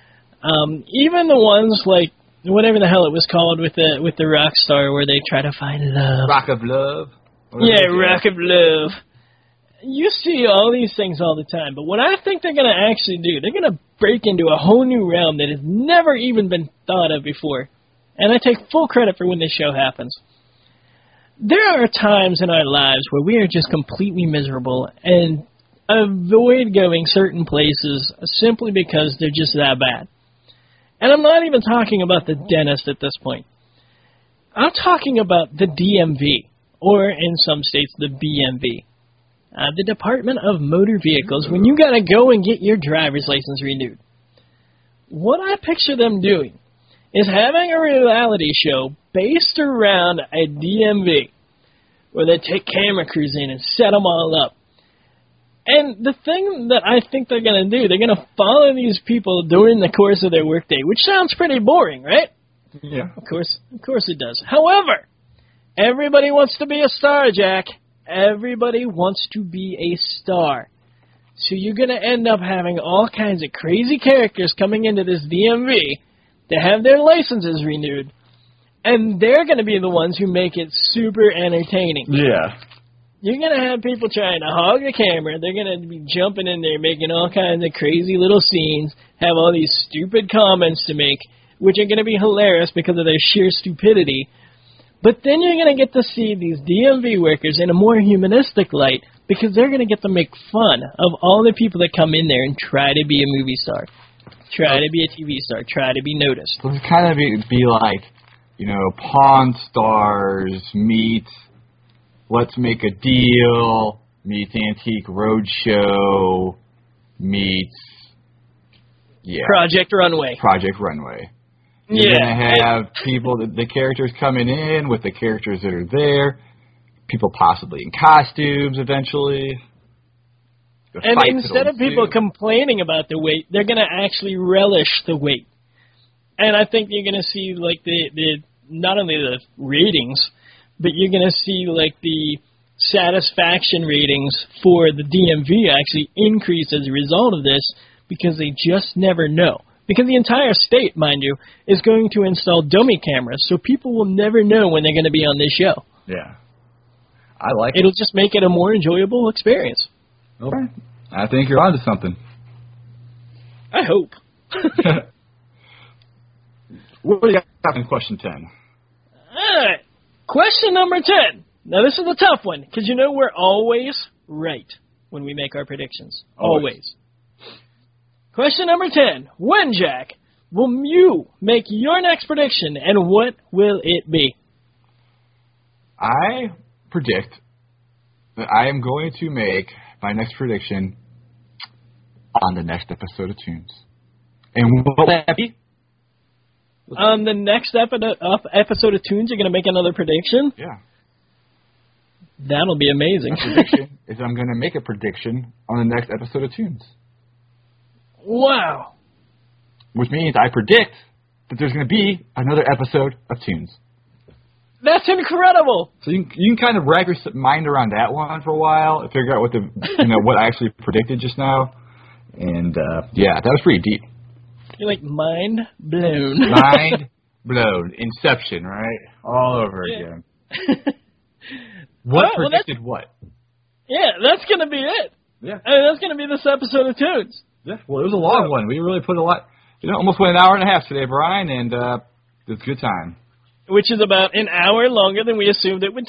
[SPEAKER 3] even the ones like whatever the hell it was called with the rock star, where they try to find love.
[SPEAKER 2] Rock of Love.
[SPEAKER 3] Yeah, Rock of Love. You see all these things all the time, but what I think they're going to actually do, they're going to break into a whole new realm that has never even been thought of before. And I take full credit for when this show happens. There are times in our lives where we are just completely miserable and avoid going certain places simply because they're just that bad. And I'm not even talking about the dentist at this point. I'm talking about the DMV, or in some states, the BMV. The Department of Motor Vehicles, when you got to go and get your driver's license renewed. What I picture them doing is having a reality show based around a DMV, where they take camera crews in and set them all up. And the thing that I think they're going to do, they're going to follow these people during the course of their workday, which sounds pretty boring, right?
[SPEAKER 2] Yeah.
[SPEAKER 3] Of course it does. However, everybody wants to be a star, Jack. Everybody wants to be a star. So you're going to end up having all kinds of crazy characters coming into this DMV to have their licenses renewed, and they're going to be the ones who make it super entertaining.
[SPEAKER 2] Yeah.
[SPEAKER 3] You're going to have people trying to hog the camera. They're going to be jumping in there, making all kinds of crazy little scenes, have all these stupid comments to make, which are going to be hilarious because of their sheer stupidity. But then you're going to get to see these DMV workers in a more humanistic light, because they're going to get to make fun of all the people that come in there and try to be a movie star, try to be a TV star, try to be noticed.
[SPEAKER 2] So it's kind of be like, Pawn Stars meets Let's Make a Deal meets Antique Roadshow meets
[SPEAKER 3] Project Runway.
[SPEAKER 2] Project Runway. You're going to have people, the characters coming in with the characters that are there, people possibly in costumes eventually.
[SPEAKER 3] And instead of people complaining about the wait, they're going to actually relish the wait. And I think you're going to see, like, the not only the ratings, but you're going to see, like, the satisfaction ratings for the DMV actually increase as a result of this, because they just never know. Because the entire state, mind you, is going to install dummy cameras, so people will never know when they're going to be on this show.
[SPEAKER 2] Yeah. I like it.
[SPEAKER 3] It'll just make it a more enjoyable experience.
[SPEAKER 2] Okay. I think you're onto something.
[SPEAKER 3] I hope.
[SPEAKER 2] What do you got in question 10?
[SPEAKER 3] All right. Question number 10. Now, this is a tough one, because we're always right when we make our predictions. Always. Question number 10. When, Jack, will you make your next prediction, and what will it be?
[SPEAKER 2] I predict that I am going to make my next prediction on the next episode of Tunes. And what will that be?
[SPEAKER 3] On the next episode of Tunes, you're going to make another prediction?
[SPEAKER 2] Yeah.
[SPEAKER 3] That'll be amazing.
[SPEAKER 2] My prediction is I'm going to make a prediction on the next episode of Tunes.
[SPEAKER 3] Wow.
[SPEAKER 2] Which means I predict that there's going to be another episode of Tunes.
[SPEAKER 3] That's incredible.
[SPEAKER 2] So you can kind of wrap your mind around that one for a while and figure out what what I actually predicted just now. And that was pretty deep.
[SPEAKER 3] You're like mind blown.
[SPEAKER 2] Mind blown. Inception, right? All over again. What predicted what?
[SPEAKER 3] Yeah, that's going to be it.
[SPEAKER 2] Yeah.
[SPEAKER 3] I mean, that's going to be this episode of Tunes.
[SPEAKER 2] Yeah, well, it was a long one. We really put a lot, almost went an hour and a half today, Brian, and it was a good time.
[SPEAKER 3] Which is about an hour longer than we assumed it would take.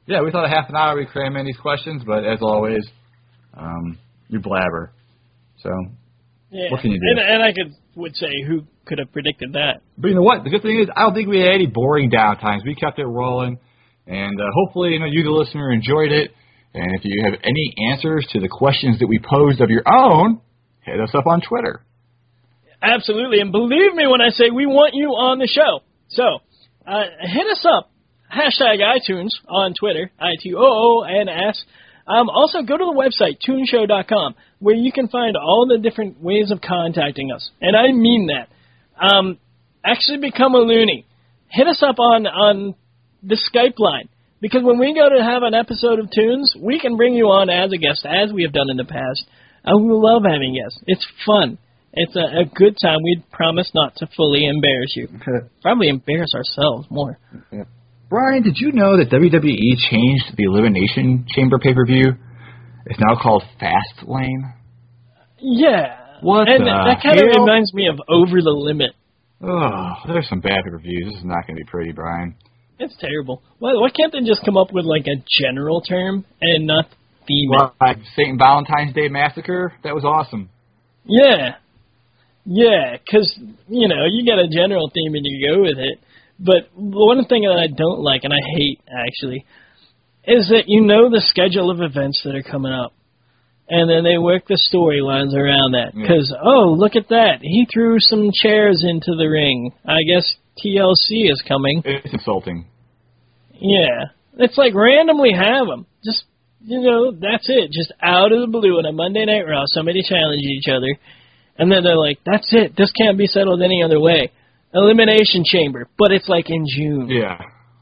[SPEAKER 2] Yeah, we thought a half an hour we'd cram in these questions, but as always, you blabber. So,
[SPEAKER 3] yeah.
[SPEAKER 2] What can you do?
[SPEAKER 3] And I would say, who could have predicted that?
[SPEAKER 2] But you know what? The good thing is, I don't think we had any boring downtimes. We kept it rolling, and hopefully, you, the listener, enjoyed it. And if you have any answers to the questions that we posed of your own, hit us up on Twitter.
[SPEAKER 3] Absolutely, and believe me when I say we want you on the show. So, hit us up, #iTunes on Twitter, ITOONS. Also, go to the website, toonshow.com, where you can find all the different ways of contacting us. And I mean that. Actually become a loony. Hit us up on the Skype line, because when we go to have an episode of Tunes, we can bring you on as a guest, as we have done in the past. We love having guests. It's fun. It's a good time. We promise not to fully embarrass you. Probably embarrass ourselves more.
[SPEAKER 2] Yeah. Brian, did you know that WWE changed the Elimination Chamber pay-per-view? It's now called Fastlane.
[SPEAKER 3] Yeah.
[SPEAKER 2] What
[SPEAKER 3] and
[SPEAKER 2] the
[SPEAKER 3] that kind of
[SPEAKER 2] hell?
[SPEAKER 3] reminds me of Over the Limit.
[SPEAKER 2] Oh, there's some bad pay-per-views. This is not going to be pretty, Brian.
[SPEAKER 3] It's terrible. Why can't they just come up with like a general term and not theme it?
[SPEAKER 2] Well, like St. Valentine's Day Massacre, that was awesome.
[SPEAKER 3] Yeah. Yeah, because, you got a general theme and you go with it. But one thing that I don't like, and I hate, actually, is that you know the schedule of events that are coming up. And then they work the storylines around that. Because, look at that. He threw some chairs into the ring. I guess TLC is coming.
[SPEAKER 2] It's insulting.
[SPEAKER 3] Yeah. It's like randomly have them. Just, that's it. Just out of the blue on a Monday Night Raw, somebody challenged each other. And then they're like, that's it. This can't be settled any other way. Elimination Chamber. But it's like in June.
[SPEAKER 2] Yeah.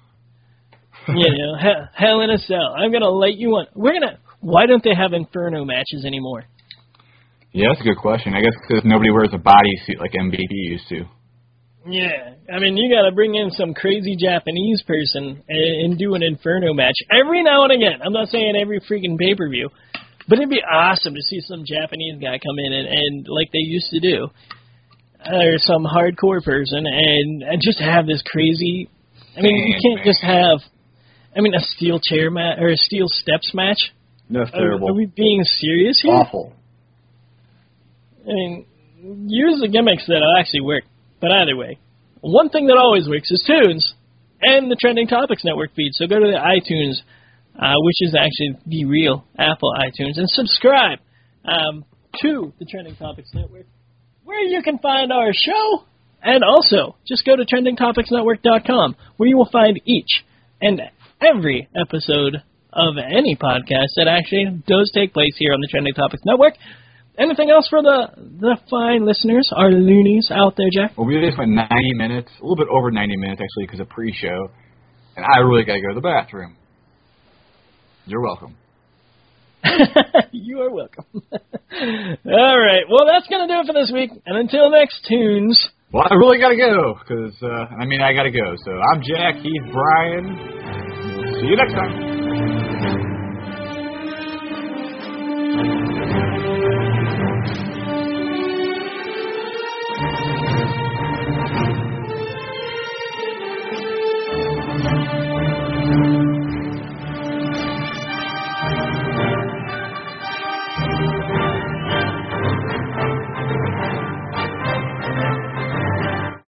[SPEAKER 3] Hell in a Cell. I'm going to let you on. Why don't they have Inferno matches anymore?
[SPEAKER 2] Yeah, that's a good question. I guess because nobody wears a bodysuit like MVP used to.
[SPEAKER 3] Yeah. I mean, you got to bring in some crazy Japanese person and do an Inferno match every now and again. I'm not saying every freaking pay-per-view. But it'd be awesome to see some Japanese guy come in and like they used to do. Or some hardcore person and just have this crazy... I mean, you can't just have... a steel chair match or a steel steps match.
[SPEAKER 2] That's terrible.
[SPEAKER 3] Are we being serious here?
[SPEAKER 2] Awful.
[SPEAKER 3] I mean, use the gimmicks that'll actually work. But either way, one thing that always works is Tunes and the Trending Topics Network feed. So go to the iTunes, which is actually the real Apple iTunes, and subscribe to the Trending Topics Network, where you can find our show. And also, just go to TrendingTopicsNetwork.com, where you will find each and every episode of any podcast that actually does take place here on the Trending Topics Network. Anything else for the fine listeners, our loonies out there, Jack?
[SPEAKER 2] Well, we just went 90 minutes, a little bit over 90 minutes, actually, because of pre-show. And I really got to go to the bathroom. You're welcome.
[SPEAKER 3] You are welcome. All right. Well, that's going to do it for this week. And until next Tunes.
[SPEAKER 2] Well, I really got to go, because, I got to go. So I'm Jack, he's Brian. See you next time.